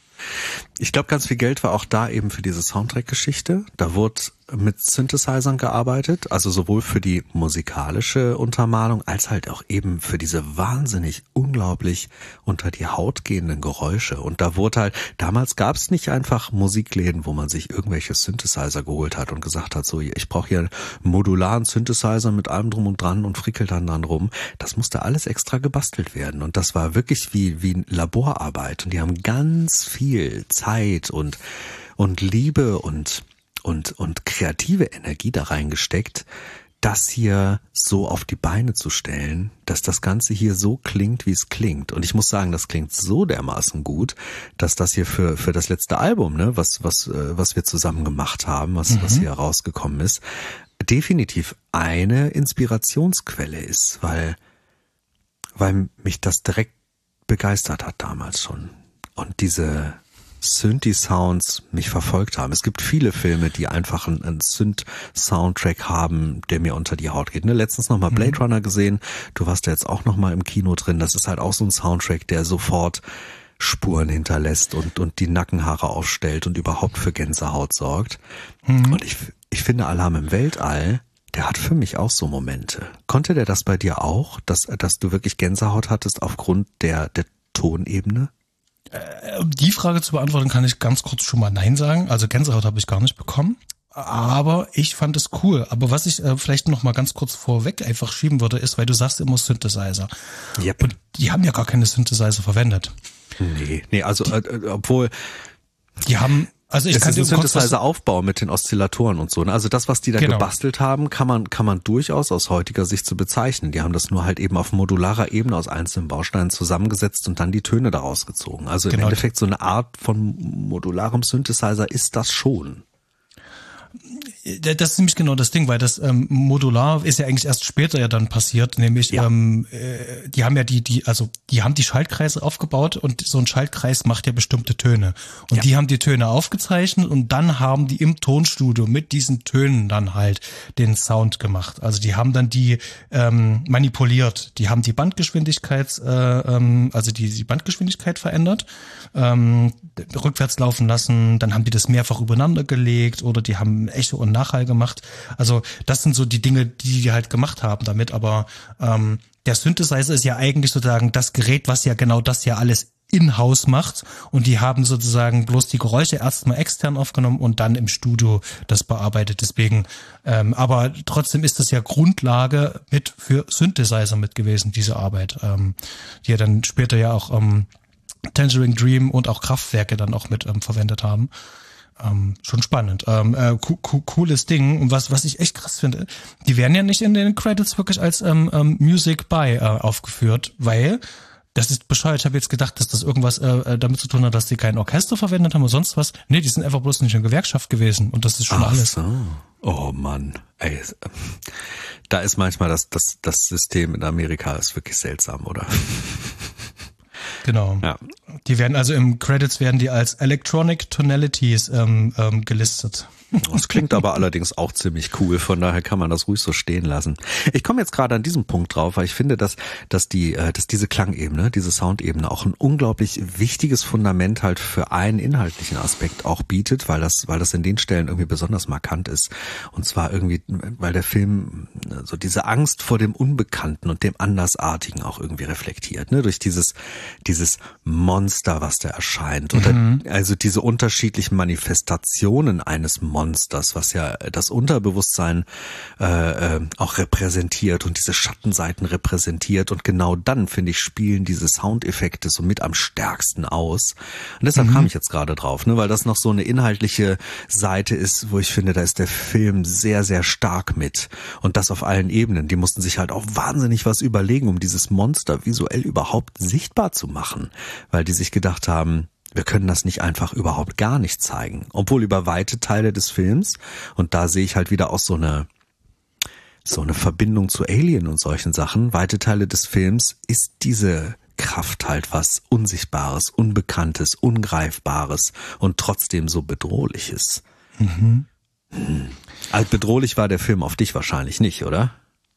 Ich glaube, ganz viel Geld war auch da eben für diese Soundtrack-Geschichte. Da wurde mit Synthesizern gearbeitet, also sowohl für die musikalische Untermalung als halt auch eben für diese wahnsinnig unglaublich unter die Haut gehenden Geräusche. Und da wurde halt, damals gab es nicht einfach Musikläden, wo man sich irgendwelche Synthesizer geholt hat und gesagt hat, so, ich brauche hier einen modularen Synthesizer mit allem drum und dran und frickelt dann dran rum. Das musste alles extra gebastelt werden. Und das war wirklich wie, wie Laborarbeit. Und die haben ganz viel Zeit und, und Liebe und und und kreative Energie da reingesteckt, das hier so auf die Beine zu stellen, dass das Ganze hier so klingt, wie es klingt. Und ich muss sagen, das klingt so dermaßen gut, dass das hier für für das letzte Album, ne, was was was wir zusammen gemacht haben, was mhm. was hier rausgekommen ist, definitiv eine Inspirationsquelle ist, weil weil mich das direkt begeistert hat damals schon. Und diese Synthi-Sounds mich verfolgt haben. Es gibt viele Filme, die einfach einen, einen Synth-Soundtrack haben, der mir unter die Haut geht. Ne, letztens nochmal Blade Runner gesehen. Du warst ja jetzt auch nochmal im Kino drin. Das ist halt auch so ein Soundtrack, der sofort Spuren hinterlässt und, und die Nackenhaare aufstellt und überhaupt für Gänsehaut sorgt. Mhm. Und ich, ich finde, Alarm im Weltall, der hat für mich auch so Momente. Konnte der das bei dir auch, dass, dass du wirklich Gänsehaut hattest aufgrund der, der Tonebene? Um die Frage zu beantworten, kann ich ganz kurz schon mal Nein sagen. Also Gänsehaut habe ich gar nicht bekommen. Aber ich fand es cool. Aber was ich äh, vielleicht noch mal ganz kurz vorweg einfach schieben würde, ist, weil du sagst immer Synthesizer. Yep. Und die haben ja gar keine Synthesizer verwendet. Nee, nee, also die, äh, obwohl die haben Also ich es kann ist ein Synthesizer-Aufbau mit den Oszillatoren und so. Ne? Also das, was die da genau. gebastelt haben, kann man kann man durchaus aus heutiger Sicht so bezeichnen. Die haben das nur halt eben auf modularer Ebene aus einzelnen Bausteinen zusammengesetzt und dann die Töne daraus gezogen. Also genau. im Endeffekt so eine Art von modularem Synthesizer ist das schon. Das ist nämlich genau das Ding, weil das ähm, modular ist ja eigentlich erst später ja dann passiert, nämlich ja. ähm, äh, die haben ja die die also die haben die Schaltkreise aufgebaut und so ein Schaltkreis macht ja bestimmte Töne und ja. die haben die Töne aufgezeichnet und dann haben die im Tonstudio mit diesen Tönen dann halt den Sound gemacht. Also die haben dann die ähm, manipuliert, die haben die Bandgeschwindigkeit äh, ähm, also die die Bandgeschwindigkeit verändert, ähm, rückwärts laufen lassen, dann haben die das mehrfach übereinander gelegt oder die haben Echo und Nachhall gemacht. Also das sind so die Dinge, die die halt gemacht haben damit. Aber ähm, der Synthesizer ist ja eigentlich sozusagen das Gerät, was ja genau das ja alles in-house macht. Und die haben sozusagen bloß die Geräusche erstmal extern aufgenommen und dann im Studio das bearbeitet. Deswegen, ähm, aber trotzdem ist das ja Grundlage mit für Synthesizer mit gewesen, diese Arbeit, ähm, die ja dann später ja auch ähm, Tangerine Dream und auch Kraftwerke dann auch mit ähm, verwendet haben. Ähm, schon spannend. Ähm, äh, co- co- cooles Ding. Und was was ich echt krass finde, die werden ja nicht in den Credits wirklich als ähm, ähm, Music by äh, aufgeführt, weil das ist bescheuert. Ich habe jetzt gedacht, dass das irgendwas äh, damit zu tun hat, dass die kein Orchester verwendet haben oder sonst was. Nee, die sind einfach bloß nicht in Gewerkschaft gewesen und das ist schon Ach alles. So. Oh Mann. Ey, da ist manchmal das, das, das System in Amerika ist wirklich seltsam, oder? Genau. Ja. Die werden also im Credits werden die als Electronic Tonalities ähm, ähm, gelistet. Das klingt aber allerdings auch ziemlich cool, von daher kann man das ruhig so stehen lassen. Ich komme jetzt gerade an diesem Punkt drauf, weil ich finde, dass, dass die, dass diese Klangebene, diese Soundebene auch ein unglaublich wichtiges Fundament halt für einen inhaltlichen Aspekt auch bietet, weil das, weil das in den Stellen irgendwie besonders markant ist. Und zwar irgendwie, weil der Film so diese Angst vor dem Unbekannten und dem Andersartigen auch irgendwie reflektiert, ne, durch dieses, dieses Monster, was da erscheint, oder mhm. also diese unterschiedlichen Manifestationen eines Monsters, was ja das Unterbewusstsein äh, äh, auch repräsentiert und diese Schattenseiten repräsentiert, und genau dann, finde ich, spielen diese Soundeffekte so mit am stärksten aus. Und deshalb mhm. kam ich jetzt gerade drauf, ne, weil das noch so eine inhaltliche Seite ist, wo ich finde, da ist der Film sehr, sehr stark mit, und das auf allen Ebenen. Die mussten sich halt auch wahnsinnig was überlegen, um dieses Monster visuell überhaupt sichtbar zu machen, weil die sich gedacht haben, wir können das nicht einfach überhaupt gar nicht zeigen. Obwohl über weite Teile des Films, und da sehe ich halt wieder auch so eine, so eine Verbindung zu Alien und solchen Sachen, weite Teile des Films ist diese Kraft halt was Unsichtbares, Unbekanntes, Ungreifbares und trotzdem so Bedrohliches. Mhm. Hm. Also bedrohlich war der Film auf dich wahrscheinlich nicht, oder?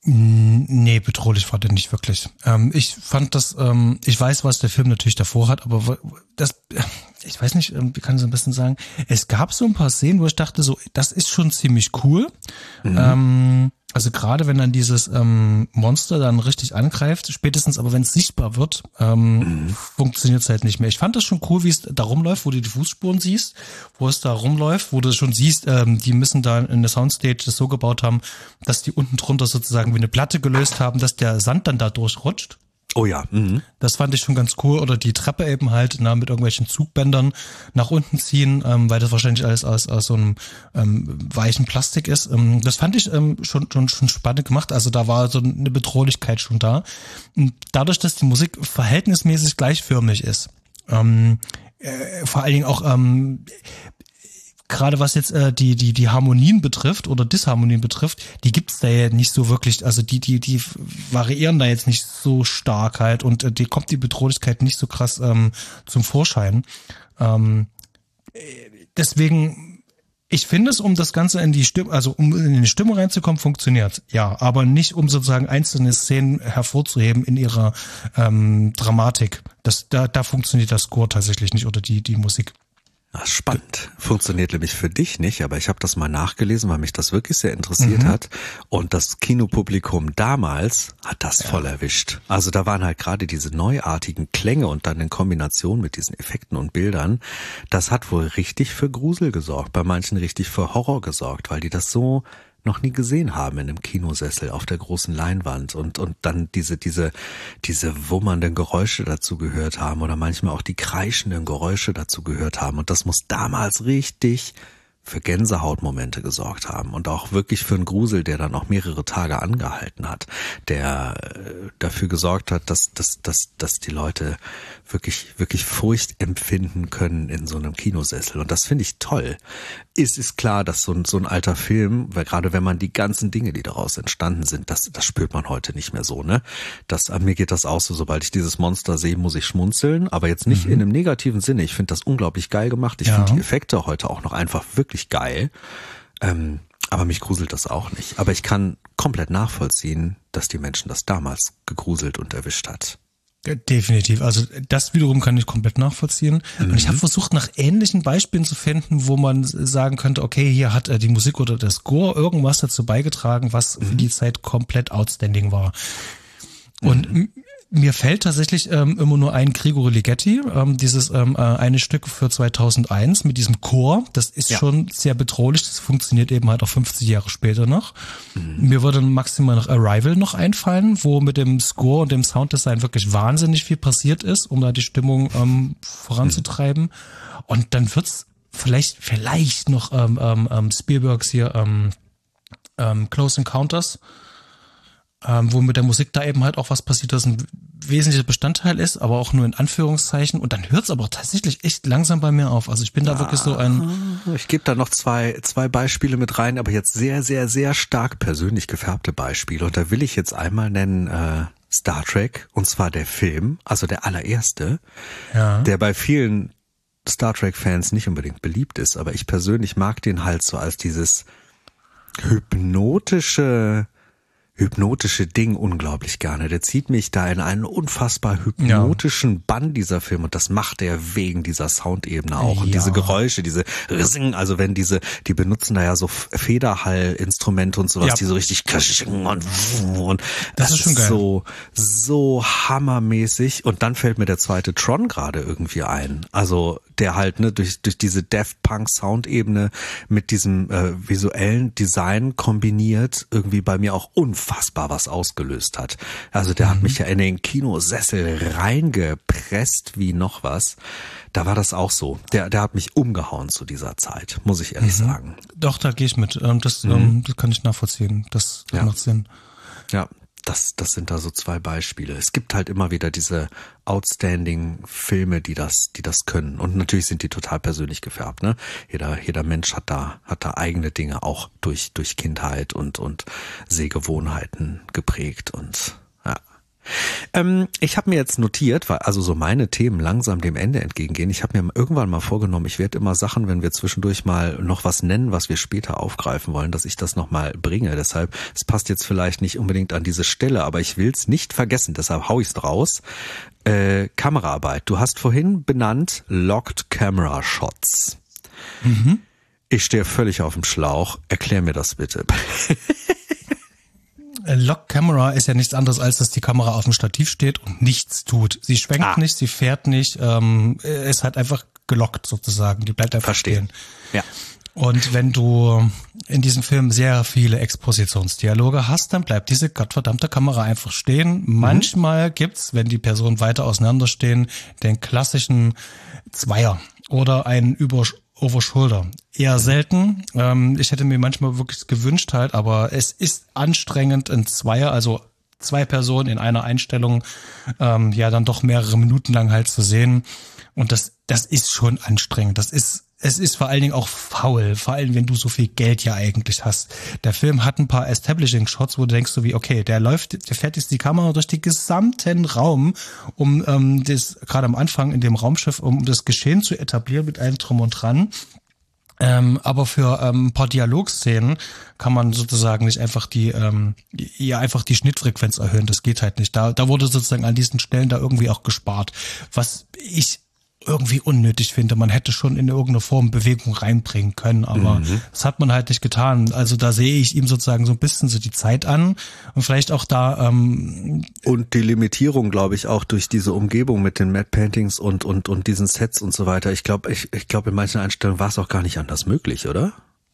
Nee, bedrohlich war der nicht wirklich. Ähm, ich fand das, ähm, ich weiß, was der Film natürlich davor hat, aber das, ich weiß nicht, wie kann ich es am besten sagen, es gab so ein paar Szenen, wo ich dachte so, das ist schon ziemlich cool. Mhm. Ähm, also gerade wenn dann dieses ähm, Monster dann richtig angreift, spätestens aber wenn es sichtbar wird, ähm, mhm. funktioniert es halt nicht mehr. Ich fand das schon cool, wie es da rumläuft, wo du die Fußspuren siehst, wo es da rumläuft, wo du schon siehst, ähm, die müssen da in der Soundstage das so gebaut haben, dass die unten drunter sozusagen wie eine Platte gelöst haben, dass der Sand dann da durchrutscht. Oh ja. Mhm. Das fand ich schon ganz cool. Oder die Treppe eben halt na, mit irgendwelchen Zugbändern nach unten ziehen, ähm, weil das wahrscheinlich alles aus, aus so einem ähm, weichen Plastik ist. Ähm, das fand ich ähm, schon, schon, schon spannend gemacht. Also da war so eine Bedrohlichkeit schon da. Und dadurch, dass die Musik verhältnismäßig gleichförmig ist, ähm, äh, vor allen Dingen auch ähm, gerade was jetzt äh, die die die Harmonien betrifft oder Disharmonien betrifft, die gibt's da ja nicht so wirklich, also die die die variieren da jetzt nicht so stark halt, und äh, die kommt die Bedrohlichkeit nicht so krass ähm, zum Vorschein. Ähm, deswegen, ich finde es, um das Ganze in die Stimme, also um in die Stimme reinzukommen, funktioniert, ja, aber nicht um sozusagen einzelne Szenen hervorzuheben in ihrer ähm, Dramatik. Das da da funktioniert das Score tatsächlich nicht, oder die die Musik. Ach, spannend. Funktioniert nämlich für dich nicht, aber ich habe das mal nachgelesen, weil mich das wirklich sehr interessiert mhm. hat. Und das Kinopublikum damals hat das ja. voll erwischt. Also da waren halt gerade diese neuartigen Klänge und dann in Kombination mit diesen Effekten und Bildern, das hat wohl richtig für Grusel gesorgt, bei manchen richtig für Horror gesorgt, weil die das so noch nie gesehen haben in einem Kinosessel auf der großen Leinwand, und und dann diese diese diese wummernden Geräusche dazu gehört haben oder manchmal auch die kreischenden Geräusche dazu gehört haben, und das muss damals richtig für Gänsehautmomente gesorgt haben und auch wirklich für einen Grusel, der dann auch mehrere Tage angehalten hat, der äh, dafür gesorgt hat, dass dass dass dass die Leute wirklich wirklich Furcht empfinden können in so einem Kinosessel, und das finde ich toll. Es ist klar, dass so ein so ein alter Film, weil gerade wenn man die ganzen Dinge, die daraus entstanden sind, das das spürt man heute nicht mehr so, ne? Das an mir geht das auch so, sobald ich dieses Monster sehe, muss ich schmunzeln, aber jetzt nicht mhm. in einem negativen Sinne. Ich finde das unglaublich geil gemacht. Ich ja. finde die Effekte heute auch noch einfach wirklich geil. Ähm, aber mich gruselt das auch nicht. Aber ich kann komplett nachvollziehen, dass die Menschen das damals gegruselt und erwischt hat. Definitiv. Also das wiederum kann ich komplett nachvollziehen. Mhm. Und ich habe versucht, nach ähnlichen Beispielen zu finden, wo man sagen könnte, okay, hier hat die Musik oder der Score irgendwas dazu beigetragen, was mhm. für die Zeit komplett outstanding war. Und mhm. mir fällt tatsächlich ähm, immer nur ein Grigori Ligeti, ähm, dieses ähm, äh, eine Stück für zweitausendeins mit diesem Chor. Das ist ja. schon sehr bedrohlich. Das funktioniert eben halt auch fünfzig Jahre später noch. Mhm. Mir würde maximal noch Arrival noch einfallen, wo mit dem Score und dem Sounddesign wirklich wahnsinnig viel passiert ist, um da die Stimmung ähm, voranzutreiben. Mhm. Und dann wird's vielleicht vielleicht noch ähm, ähm, Spielbergs hier ähm, ähm, Close Encounters, Ähm, wo mit der Musik da eben halt auch was passiert, das ein wesentlicher Bestandteil ist, aber auch nur in Anführungszeichen. Und dann hört es aber tatsächlich echt langsam bei mir auf. Also ich bin da ah, wirklich so ein... Ich gebe da noch zwei zwei Beispiele mit rein, aber jetzt sehr, sehr, sehr stark persönlich gefärbte Beispiele. Und da will ich jetzt einmal nennen äh, Star Trek, und zwar der Film, also der allererste, ja. der bei vielen Star Trek-Fans nicht unbedingt beliebt ist, aber ich persönlich mag den halt so als dieses hypnotische hypnotische Ding unglaublich gerne. Der zieht mich da in einen unfassbar hypnotischen ja. Bann, dieser Film, und das macht er wegen dieser Soundebene auch. Ja. Und diese Geräusche, diese Rissing, also wenn diese, die benutzen da ja so Federhallinstrumente und sowas, ja. die so richtig und, und das, das ist schon geil. so, so hammermäßig. Und dann fällt mir der zweite Tron gerade irgendwie ein. Also der halt ne durch durch diese Daft Punk Soundebene mit diesem äh, visuellen Design kombiniert irgendwie bei mir auch unfassbar was ausgelöst hat. Also der mhm. hat mich ja in den Kinosessel reingepresst wie noch was. Da war das auch so. Der der hat mich umgehauen zu dieser Zeit, muss ich ehrlich mhm. sagen. Doch, da gehe ich mit. Das, mhm. ähm, das kann ich nachvollziehen. Das, das ja. macht Sinn. Ja. Das, das sind da so zwei Beispiele. Es gibt halt immer wieder diese outstanding Filme, die das, die das können. Und natürlich sind die total persönlich gefärbt, ne? Jeder, jeder Mensch hat da, hat da eigene Dinge auch durch, durch Kindheit und, und Sehgewohnheiten geprägt und, ja. Ähm, ich habe mir jetzt notiert, weil also so meine Themen langsam dem Ende entgegengehen. Ich habe mir irgendwann mal vorgenommen, ich werde immer Sachen, wenn wir zwischendurch mal noch was nennen, was wir später aufgreifen wollen, dass ich das nochmal bringe. Deshalb, es passt jetzt vielleicht nicht unbedingt an diese Stelle, aber ich will es nicht vergessen, deshalb hau ich es draus. Äh, Kameraarbeit. Du hast vorhin benannt Locked Camera Shots. Mhm. Ich stehe völlig auf dem Schlauch. Erklär mir das bitte. Lock Camera ist ja nichts anderes, als dass die Kamera auf dem Stativ steht und nichts tut. Sie schwenkt ah. nicht, sie fährt nicht, ähm, ist halt einfach gelockt sozusagen. Die bleibt einfach Verstehen. stehen. Ja. Und wenn du in diesem Film sehr viele Expositionsdialoge hast, dann bleibt diese gottverdammte Kamera einfach stehen. Mhm. Manchmal gibt's, wenn die Personen weiter auseinanderstehen, den klassischen Zweier oder einen Über over shoulder. Eher selten. Ähm, ich hätte mir manchmal wirklich gewünscht halt, aber es ist anstrengend, ein Zweier, also zwei Personen in einer Einstellung, ähm, ja dann doch mehrere Minuten lang halt zu sehen. Und das, das ist schon anstrengend. Das ist, es ist vor allen Dingen auch faul, vor allem wenn du so viel Geld ja eigentlich hast. Der Film hat ein paar Establishing Shots, wo du denkst so wie, okay, der läuft, der fährt jetzt die Kamera durch den gesamten Raum, um ähm, das gerade am Anfang in dem Raumschiff, um das Geschehen zu etablieren mit allem Drum und Dran. Ähm, aber für ähm, ein paar Dialogszenen kann man sozusagen nicht einfach die ähm, ja einfach die Schnittfrequenz erhöhen. Das geht halt nicht. Da da wurde sozusagen an diesen Stellen da irgendwie auch gespart, was ich irgendwie unnötig finde. Man hätte schon in irgendeine Form Bewegung reinbringen können, aber mhm. das hat man halt nicht getan. Also da sehe ich ihm sozusagen so ein bisschen so die Zeit an und vielleicht auch da ähm, und die Limitierung, glaube ich, auch durch diese Umgebung mit den Matte Paintings und und und diesen Sets und so weiter. Ich glaube, ich ich glaube in manchen Einstellungen war es auch gar nicht anders möglich, oder?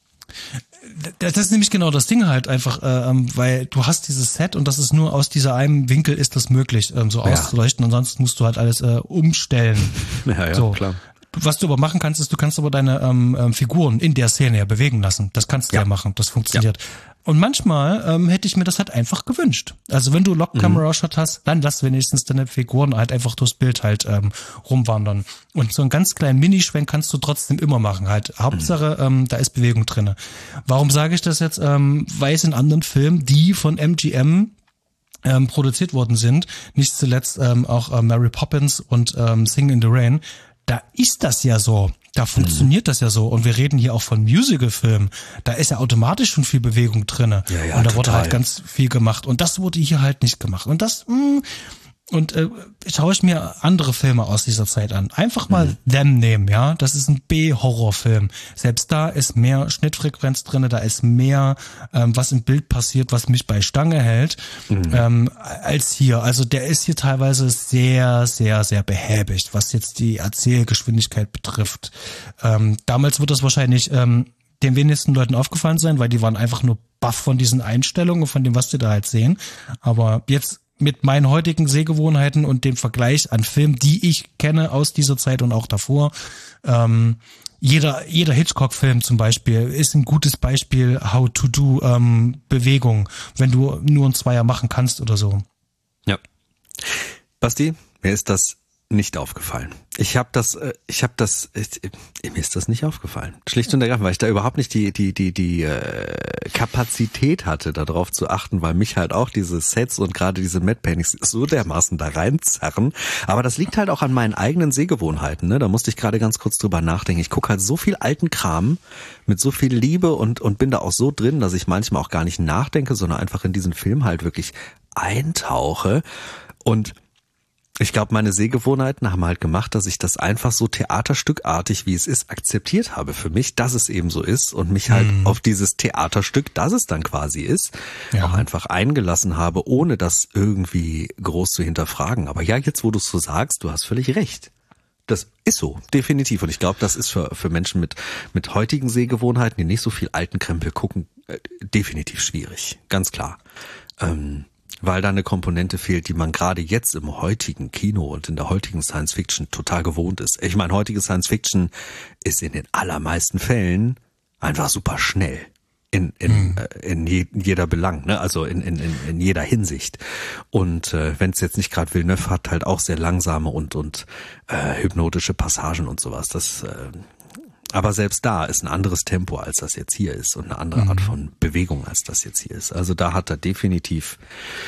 Das ist nämlich genau das Ding halt einfach, äh, weil du hast dieses Set und das ist nur aus dieser einen Winkel ist das möglich, ähm, so ja. auszuleuchten. Ansonsten musst du halt alles äh, umstellen. Ja, ja, so. Klar. Was du aber machen kannst, ist, du kannst aber deine ähm, Figuren in der Szene ja bewegen lassen. Das kannst du ja, ja machen, das funktioniert. Ja. Und manchmal ähm, hätte ich mir das halt einfach gewünscht. Also wenn du Lock-Camera-Shot hast, dann lass wenigstens deine Figuren halt einfach durchs Bild halt ähm, rumwandern. Und so einen ganz kleinen Minischwenk kannst du trotzdem immer machen halt. Hauptsache, ähm, da ist Bewegung drinne. Warum sage ich das jetzt? Ähm, weil es in anderen Filmen, die von M G M ähm, produziert worden sind, nicht zuletzt ähm, auch äh, Mary Poppins und ähm, Sing in the Rain, da ist das ja so. Da funktioniert das ja so. Und wir reden hier auch von Musical-Filmen. Da ist ja automatisch schon viel Bewegung drinne. Ja, ja, und da total. wurde halt ganz viel gemacht. Und das wurde hier halt nicht gemacht. Und das, mh, und äh, schaue ich mir andere Filme aus dieser Zeit an. Einfach mal mhm. Them nehmen, ja. Das ist ein B-Horrorfilm. Selbst da ist mehr Schnittfrequenz drinne, da ist mehr, ähm, was im Bild passiert, was mich bei Stange hält, mhm. ähm, als hier. Also der ist hier teilweise sehr, sehr, sehr behäbig, was jetzt die Erzählgeschwindigkeit betrifft. Ähm, damals wird das wahrscheinlich ähm, den wenigsten Leuten aufgefallen sein, weil die waren einfach nur baff von diesen Einstellungen, von dem, was die da halt sehen. Aber jetzt mit meinen heutigen Sehgewohnheiten und dem Vergleich an Filmen, die ich kenne aus dieser Zeit und auch davor, ähm, jeder jeder Hitchcock-Film zum Beispiel ist ein gutes Beispiel, how to do ähm, Bewegung, wenn du nur ein Zweier machen kannst oder so. Ja. Basti, mir ist das nicht aufgefallen. Ich habe das, ich habe das, ich, mir ist das nicht aufgefallen. Schlicht und ergreifend, weil ich da überhaupt nicht die die die die äh, Kapazität hatte, darauf zu achten, weil mich halt auch diese Sets und gerade diese Matte Paintings so dermaßen da reinzerren. Aber das liegt halt auch an meinen eigenen Sehgewohnheiten. Ne? Da musste ich gerade ganz kurz drüber nachdenken. Ich gucke halt so viel alten Kram mit so viel Liebe und und bin da auch so drin, dass ich manchmal auch gar nicht nachdenke, sondern einfach in diesen Film halt wirklich eintauche. Und ich glaube, meine Sehgewohnheiten haben halt gemacht, dass ich das einfach so theaterstückartig, wie es ist, akzeptiert habe für mich, dass es eben so ist und mich halt mhm. auf dieses Theaterstück, das es dann quasi ist, ja. auch einfach eingelassen habe, ohne das irgendwie groß zu hinterfragen. Aber ja, jetzt, wo du es so sagst, du hast völlig recht. Das ist so, definitiv. Und ich glaube, das ist für für Menschen mit mit heutigen Sehgewohnheiten, die nicht so viel alten Krempel gucken, äh, definitiv schwierig. Ganz klar. Ähm, weil da eine Komponente fehlt, die man gerade jetzt im heutigen Kino und in der heutigen Science Fiction total gewohnt ist. Ich meine, heutige Science Fiction ist in den allermeisten Fällen einfach super schnell in in mhm. in, je, in jeder Belang, ne? Also in in in, in jeder Hinsicht. Und äh, wenn es jetzt nicht gerade Villeneuve hat, halt auch sehr langsame und und äh, hypnotische Passagen und sowas. Das äh, aber selbst da ist ein anderes Tempo, als das jetzt hier ist und eine andere mhm. Art von Bewegung, als das jetzt hier ist. Also da hat er definitiv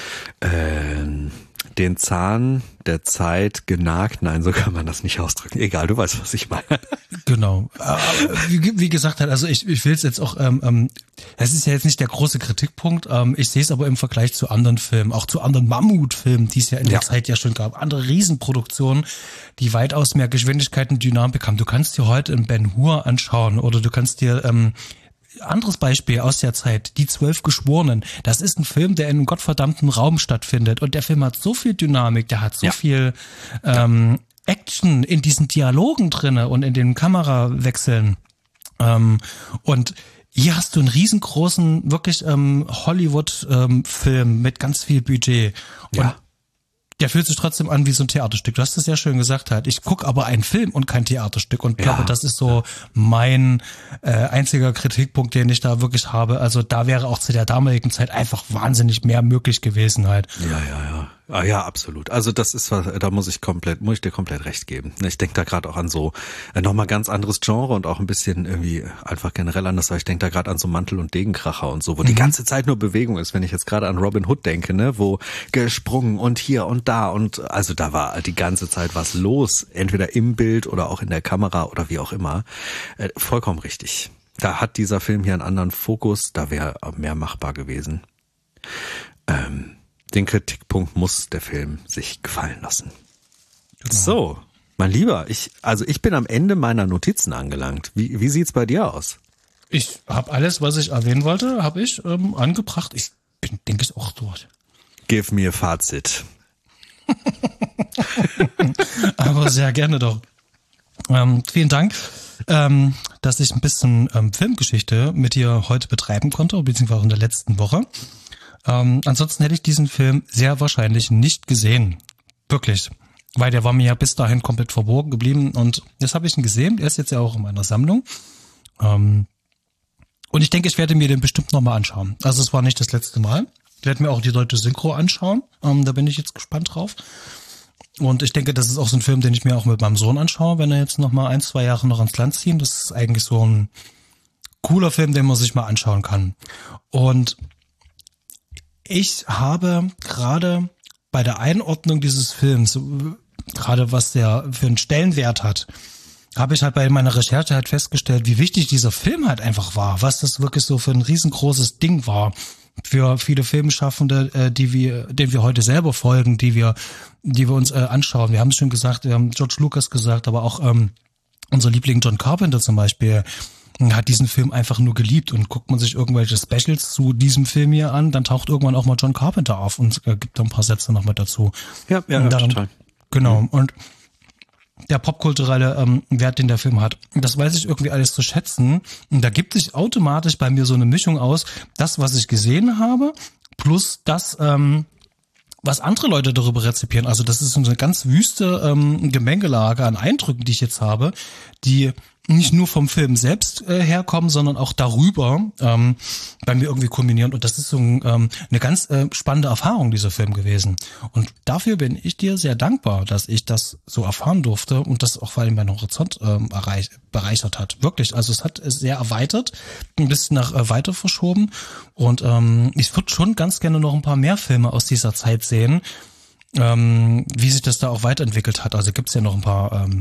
äh, den Zahn der Zeit genagt. Nein, so kann man das nicht ausdrücken. Egal, du weißt, was ich meine. Genau. Wie, wie gesagt, also ich, ich will es jetzt auch, ähm, es ist ja jetzt nicht der große Kritikpunkt, ähm, ich sehe es aber im Vergleich zu anderen Filmen, auch zu anderen Mammutfilmen, die es ja in der ja. Zeit ja schon gab, andere Riesenproduktionen, die weitaus mehr Geschwindigkeit und Dynamik haben. Du kannst dir heute einen Ben-Hur anschauen oder du kannst dir ähm, anderes Beispiel aus der Zeit, Die Zwölf Geschworenen. Das ist ein Film, der in einem gottverdammten Raum stattfindet und der Film hat so viel Dynamik, der hat so ja. viel ähm, Action in diesen Dialogen drinne und in den Kamerawechseln. Ähm, und hier hast du einen riesengroßen, wirklich ähm, Hollywood-Film ähm, mit ganz viel Budget. Und ja. der fühlt sich trotzdem an wie so ein Theaterstück. Du hast es ja schön gesagt halt. Ich gucke aber einen Film und kein Theaterstück und glaube, ja. das ist so mein äh, einziger Kritikpunkt, den ich da wirklich habe. Also da wäre auch zu der damaligen Zeit einfach wahnsinnig mehr möglich gewesen halt. Ja, ja, ja. Ah, ja, absolut. Also das ist was, da muss ich komplett, muss ich dir komplett recht geben. Ich denke da gerade auch an so äh, nochmal ganz anderes Genre und auch ein bisschen irgendwie einfach generell anders, weil ich denke da gerade an so Mantel- und Degenkracher und so, wo mhm. die ganze Zeit nur Bewegung ist, wenn ich jetzt gerade an Robin Hood denke, ne, wo gesprungen und hier und da und also da war die ganze Zeit was los, entweder im Bild oder auch in der Kamera oder wie auch immer. Äh, vollkommen richtig. Da hat dieser Film hier einen anderen Fokus, da wäre mehr machbar gewesen. Ähm, Den Kritikpunkt muss der Film sich gefallen lassen. Genau. So, mein Lieber, ich also ich bin am Ende meiner Notizen angelangt. Wie wie sieht's bei dir aus? Ich habe alles, was ich erwähnen wollte, habe ich ähm, angebracht. Ich bin, denke ich, auch durch. Give me a Fazit. Aber sehr gerne doch. Ähm, vielen Dank, ähm, dass ich ein bisschen ähm, Filmgeschichte mit dir heute betreiben konnte, beziehungsweise in der letzten Woche. Ähm, ansonsten hätte ich diesen Film sehr wahrscheinlich nicht gesehen. Wirklich. Weil der war mir ja bis dahin komplett verborgen geblieben und jetzt habe ich ihn gesehen. Der ist jetzt ja auch in meiner Sammlung. Ähm, und ich denke, ich werde mir den bestimmt nochmal anschauen. Also es war nicht das letzte Mal. Ich werde mir auch die deutsche Synchro anschauen. Ähm, da bin ich jetzt gespannt drauf. Und ich denke, das ist auch so ein Film, den ich mir auch mit meinem Sohn anschaue, wenn er jetzt nochmal ein, zwei Jahre noch ans Land ziehen. Das ist eigentlich so ein cooler Film, den man sich mal anschauen kann. Und ich habe gerade bei der Einordnung dieses Films, gerade was der für einen Stellenwert hat, habe ich halt bei meiner Recherche halt festgestellt, wie wichtig dieser Film halt einfach war, was das wirklich so für ein riesengroßes Ding war für viele Filmschaffende, die wir, denen wir heute selber folgen, die wir, die wir uns anschauen. Wir haben es schon gesagt, wir haben George Lucas gesagt, aber auch ähm, unser Liebling John Carpenter zum Beispiel hat diesen Film einfach nur geliebt und guckt man sich irgendwelche Specials zu diesem Film hier an, dann taucht irgendwann auch mal John Carpenter auf und äh, gibt da ein paar Sätze noch mit dazu. Ja, ja, ja daran, total. Genau. Mhm. Und der popkulturelle ähm, Wert, den der Film hat, das weiß ich irgendwie alles zu schätzen. Und da gibt sich automatisch bei mir so eine Mischung aus, das, was ich gesehen habe, plus das, ähm, was andere Leute darüber rezipieren. Also das ist so eine ganz wüste ähm, Gemengelage an Eindrücken, die ich jetzt habe, die nicht nur vom Film selbst äh, herkommen, sondern auch darüber ähm, bei mir irgendwie kombinieren. Und das ist so ein, ähm, eine ganz äh, spannende Erfahrung, dieser Film gewesen. Und dafür bin ich dir sehr dankbar, dass ich das so erfahren durfte und das auch vor allem meinen Horizont ähm, erreich, bereichert hat. Wirklich, also es hat es sehr erweitert, ein bisschen nach äh, weiter verschoben. Und ähm, ich würde schon ganz gerne noch ein paar mehr Filme aus dieser Zeit sehen, ähm, wie sich das da auch weiterentwickelt hat. Also gibt's ja noch ein paar ähm,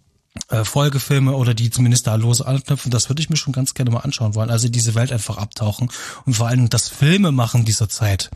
äh, Folgefilme oder die zumindest da lose anknüpfen. Das würde ich mir schon ganz gerne mal anschauen wollen. Also diese Welt einfach abtauchen und vor allem das Filme machen dieser Zeit.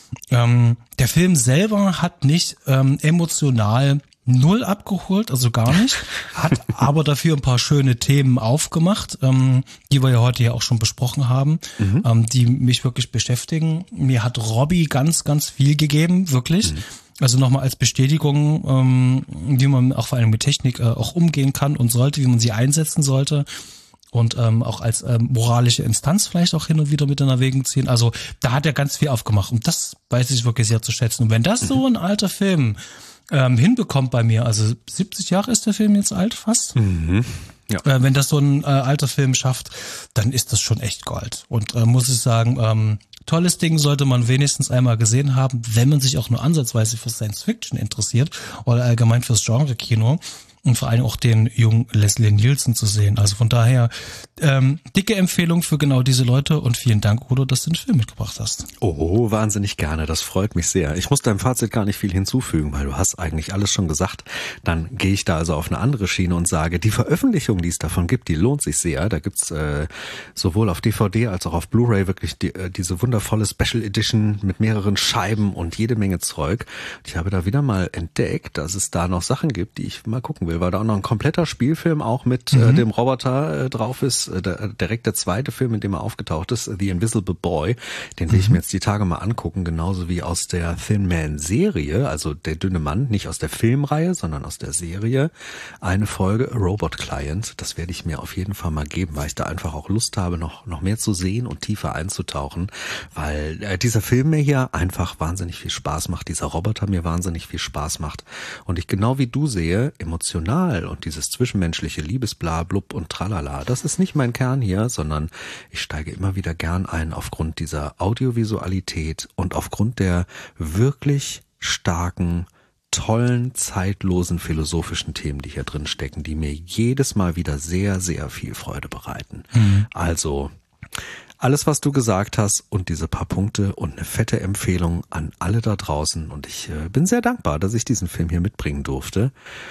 Ähm, der Film selber hat nicht ähm, emotional null abgeholt, also gar nicht, hat aber dafür ein paar schöne Themen aufgemacht, ähm, die wir ja heute ja auch schon besprochen haben, mhm. ähm, die mich wirklich beschäftigen. Mir hat Robbie ganz, ganz viel gegeben, wirklich. Mhm. Also nochmal als Bestätigung, ähm, wie man auch vor allem mit Technik äh, auch umgehen kann und sollte, wie man sie einsetzen sollte. Und ähm, auch als ähm, moralische Instanz vielleicht auch hin und wieder mit in Erwägung ziehen. Also da hat er ganz viel aufgemacht und das weiß ich wirklich sehr zu schätzen. Und wenn das so ein alter Film ähm, hinbekommt bei mir, also siebzig Jahre ist der Film jetzt alt fast, mhm. ja. äh, wenn das so ein äh, alter Film schafft, dann ist das schon echt Gold. Und äh, muss ich sagen, ähm, tolles Ding sollte man wenigstens einmal gesehen haben, wenn man sich auch nur ansatzweise für Science Fiction interessiert oder allgemein fürs Genre-Kino. Und vor allem auch den jungen Leslie Nielsen zu sehen. Also von daher ähm, dicke Empfehlung für genau diese Leute und vielen Dank, Udo, dass du den Film mitgebracht hast. Oh, wahnsinnig gerne, das freut mich sehr. Ich muss deinem Fazit gar nicht viel hinzufügen, weil du hast eigentlich alles schon gesagt. Dann gehe ich da also auf eine andere Schiene und sage, die Veröffentlichung, die es davon gibt, die lohnt sich sehr. Da gibt's äh, sowohl auf D V D als auch auf Blu-ray wirklich die, äh, diese wundervolle Special Edition mit mehreren Scheiben und jede Menge Zeug. Ich habe da wieder mal entdeckt, dass es da noch Sachen gibt, die ich mal gucken will, weil da auch noch ein kompletter Spielfilm auch mit mhm. äh, dem Roboter äh, drauf ist. Äh, der, direkt der zweite Film, in dem er aufgetaucht ist, The Invisible Boy. Den will mhm. ich mir jetzt die Tage mal angucken, genauso wie aus der Thin Man Serie, also der dünne Mann, nicht aus der Filmreihe, sondern aus der Serie, eine Folge Robot Client. Das werde ich mir auf jeden Fall mal geben, weil ich da einfach auch Lust habe, noch noch mehr zu sehen und tiefer einzutauchen, weil äh, dieser Film mir hier einfach wahnsinnig viel Spaß macht, dieser Roboter mir wahnsinnig viel Spaß macht und ich genau wie du sehe, emotional und dieses zwischenmenschliche Liebesbla, blub und tralala, das ist nicht mein Kern hier, sondern ich steige immer wieder gern ein aufgrund dieser Audiovisualität und aufgrund der wirklich starken, tollen, zeitlosen philosophischen Themen, die hier drin stecken, die mir jedes Mal wieder sehr, sehr viel Freude bereiten. Mhm. Also alles, was du gesagt hast und diese paar Punkte und eine fette Empfehlung an alle da draußen. Und ich äh, bin sehr dankbar, dass ich diesen Film hier mitbringen durfte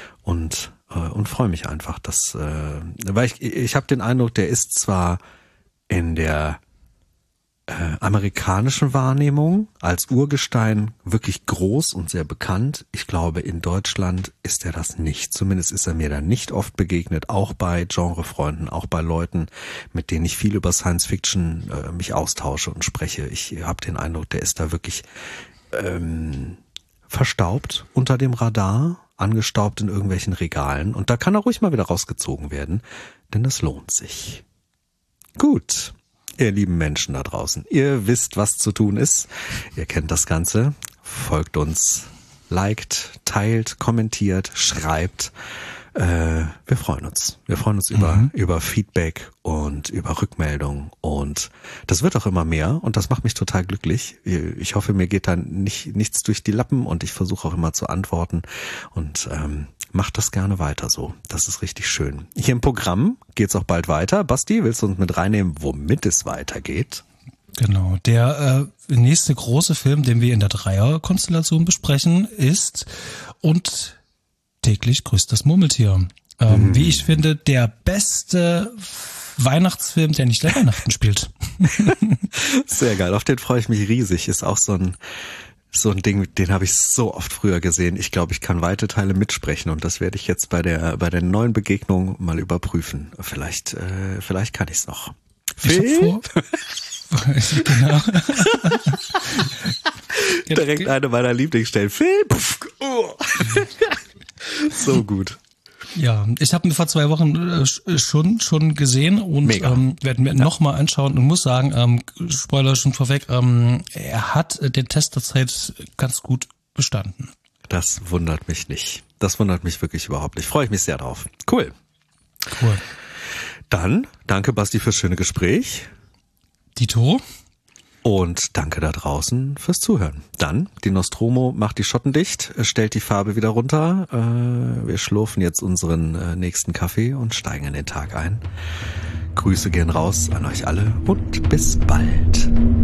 und äh, und freue mich einfach, dass, äh, weil ich ich habe den Eindruck, der ist zwar in der äh, amerikanischen Wahrnehmung als Urgestein wirklich groß und sehr bekannt. Ich glaube, in Deutschland ist er das nicht. Zumindest ist er mir da nicht oft begegnet, auch bei Genrefreunden, auch bei Leuten, mit denen ich viel über Science Fiction äh, mich austausche und spreche. Ich habe den Eindruck, der ist da wirklich ähm, verstaubt unter dem Radar, angestaubt in irgendwelchen Regalen. Und da kann er ruhig mal wieder rausgezogen werden, denn das lohnt sich. Gut. Ihr lieben Menschen da draußen, ihr wisst, was zu tun ist. Ihr kennt das Ganze. Folgt uns, liked, teilt, kommentiert, schreibt. Äh, wir freuen uns. Wir freuen uns über, mhm. über Feedback und über Rückmeldung. Und das wird auch immer mehr und das macht mich total glücklich. Ich hoffe, mir geht da nicht, nichts durch die Lappen und ich versuche auch immer zu antworten. Und ähm, macht das gerne weiter so. Das ist richtig schön. Hier im Programm geht's auch bald weiter. Basti, willst du uns mit reinnehmen, womit es weitergeht? Genau. Der äh, nächste große Film, den wir in der Dreierkonstellation besprechen, ist und täglich grüßt das Murmeltier. Ähm, mm. Wie ich finde, der beste Weihnachtsfilm, der nicht Weihnachten spielt. Sehr geil. Auf den freue ich mich riesig. Ist auch so ein So ein Ding, den habe ich so oft früher gesehen. Ich glaube, ich kann weite Teile mitsprechen und das werde ich jetzt bei der bei der neuen Begegnung mal überprüfen. Vielleicht äh, vielleicht kann ich es noch. Phil? Ich hab vor. Genau. Direkt eine meiner Lieblingsstellen. Phil. Oh. So gut. Ja, ich habe ihn vor zwei Wochen äh, schon schon gesehen und ähm, werden wir ja. nochmal anschauen und muss sagen, ähm, Spoiler schon vorweg, ähm, er hat den Test der Zeit ganz gut bestanden. Das wundert mich nicht. Das wundert mich wirklich überhaupt nicht. Freue ich mich sehr drauf. Cool. Cool. Dann danke Basti fürs schöne Gespräch. Dito. Und danke da draußen fürs Zuhören. Dann, die Nostromo macht die Schotten dicht, stellt die Farbe wieder runter. Wir schlurfen jetzt unseren nächsten Kaffee und steigen in den Tag ein. Grüße gehen raus an euch alle und bis bald.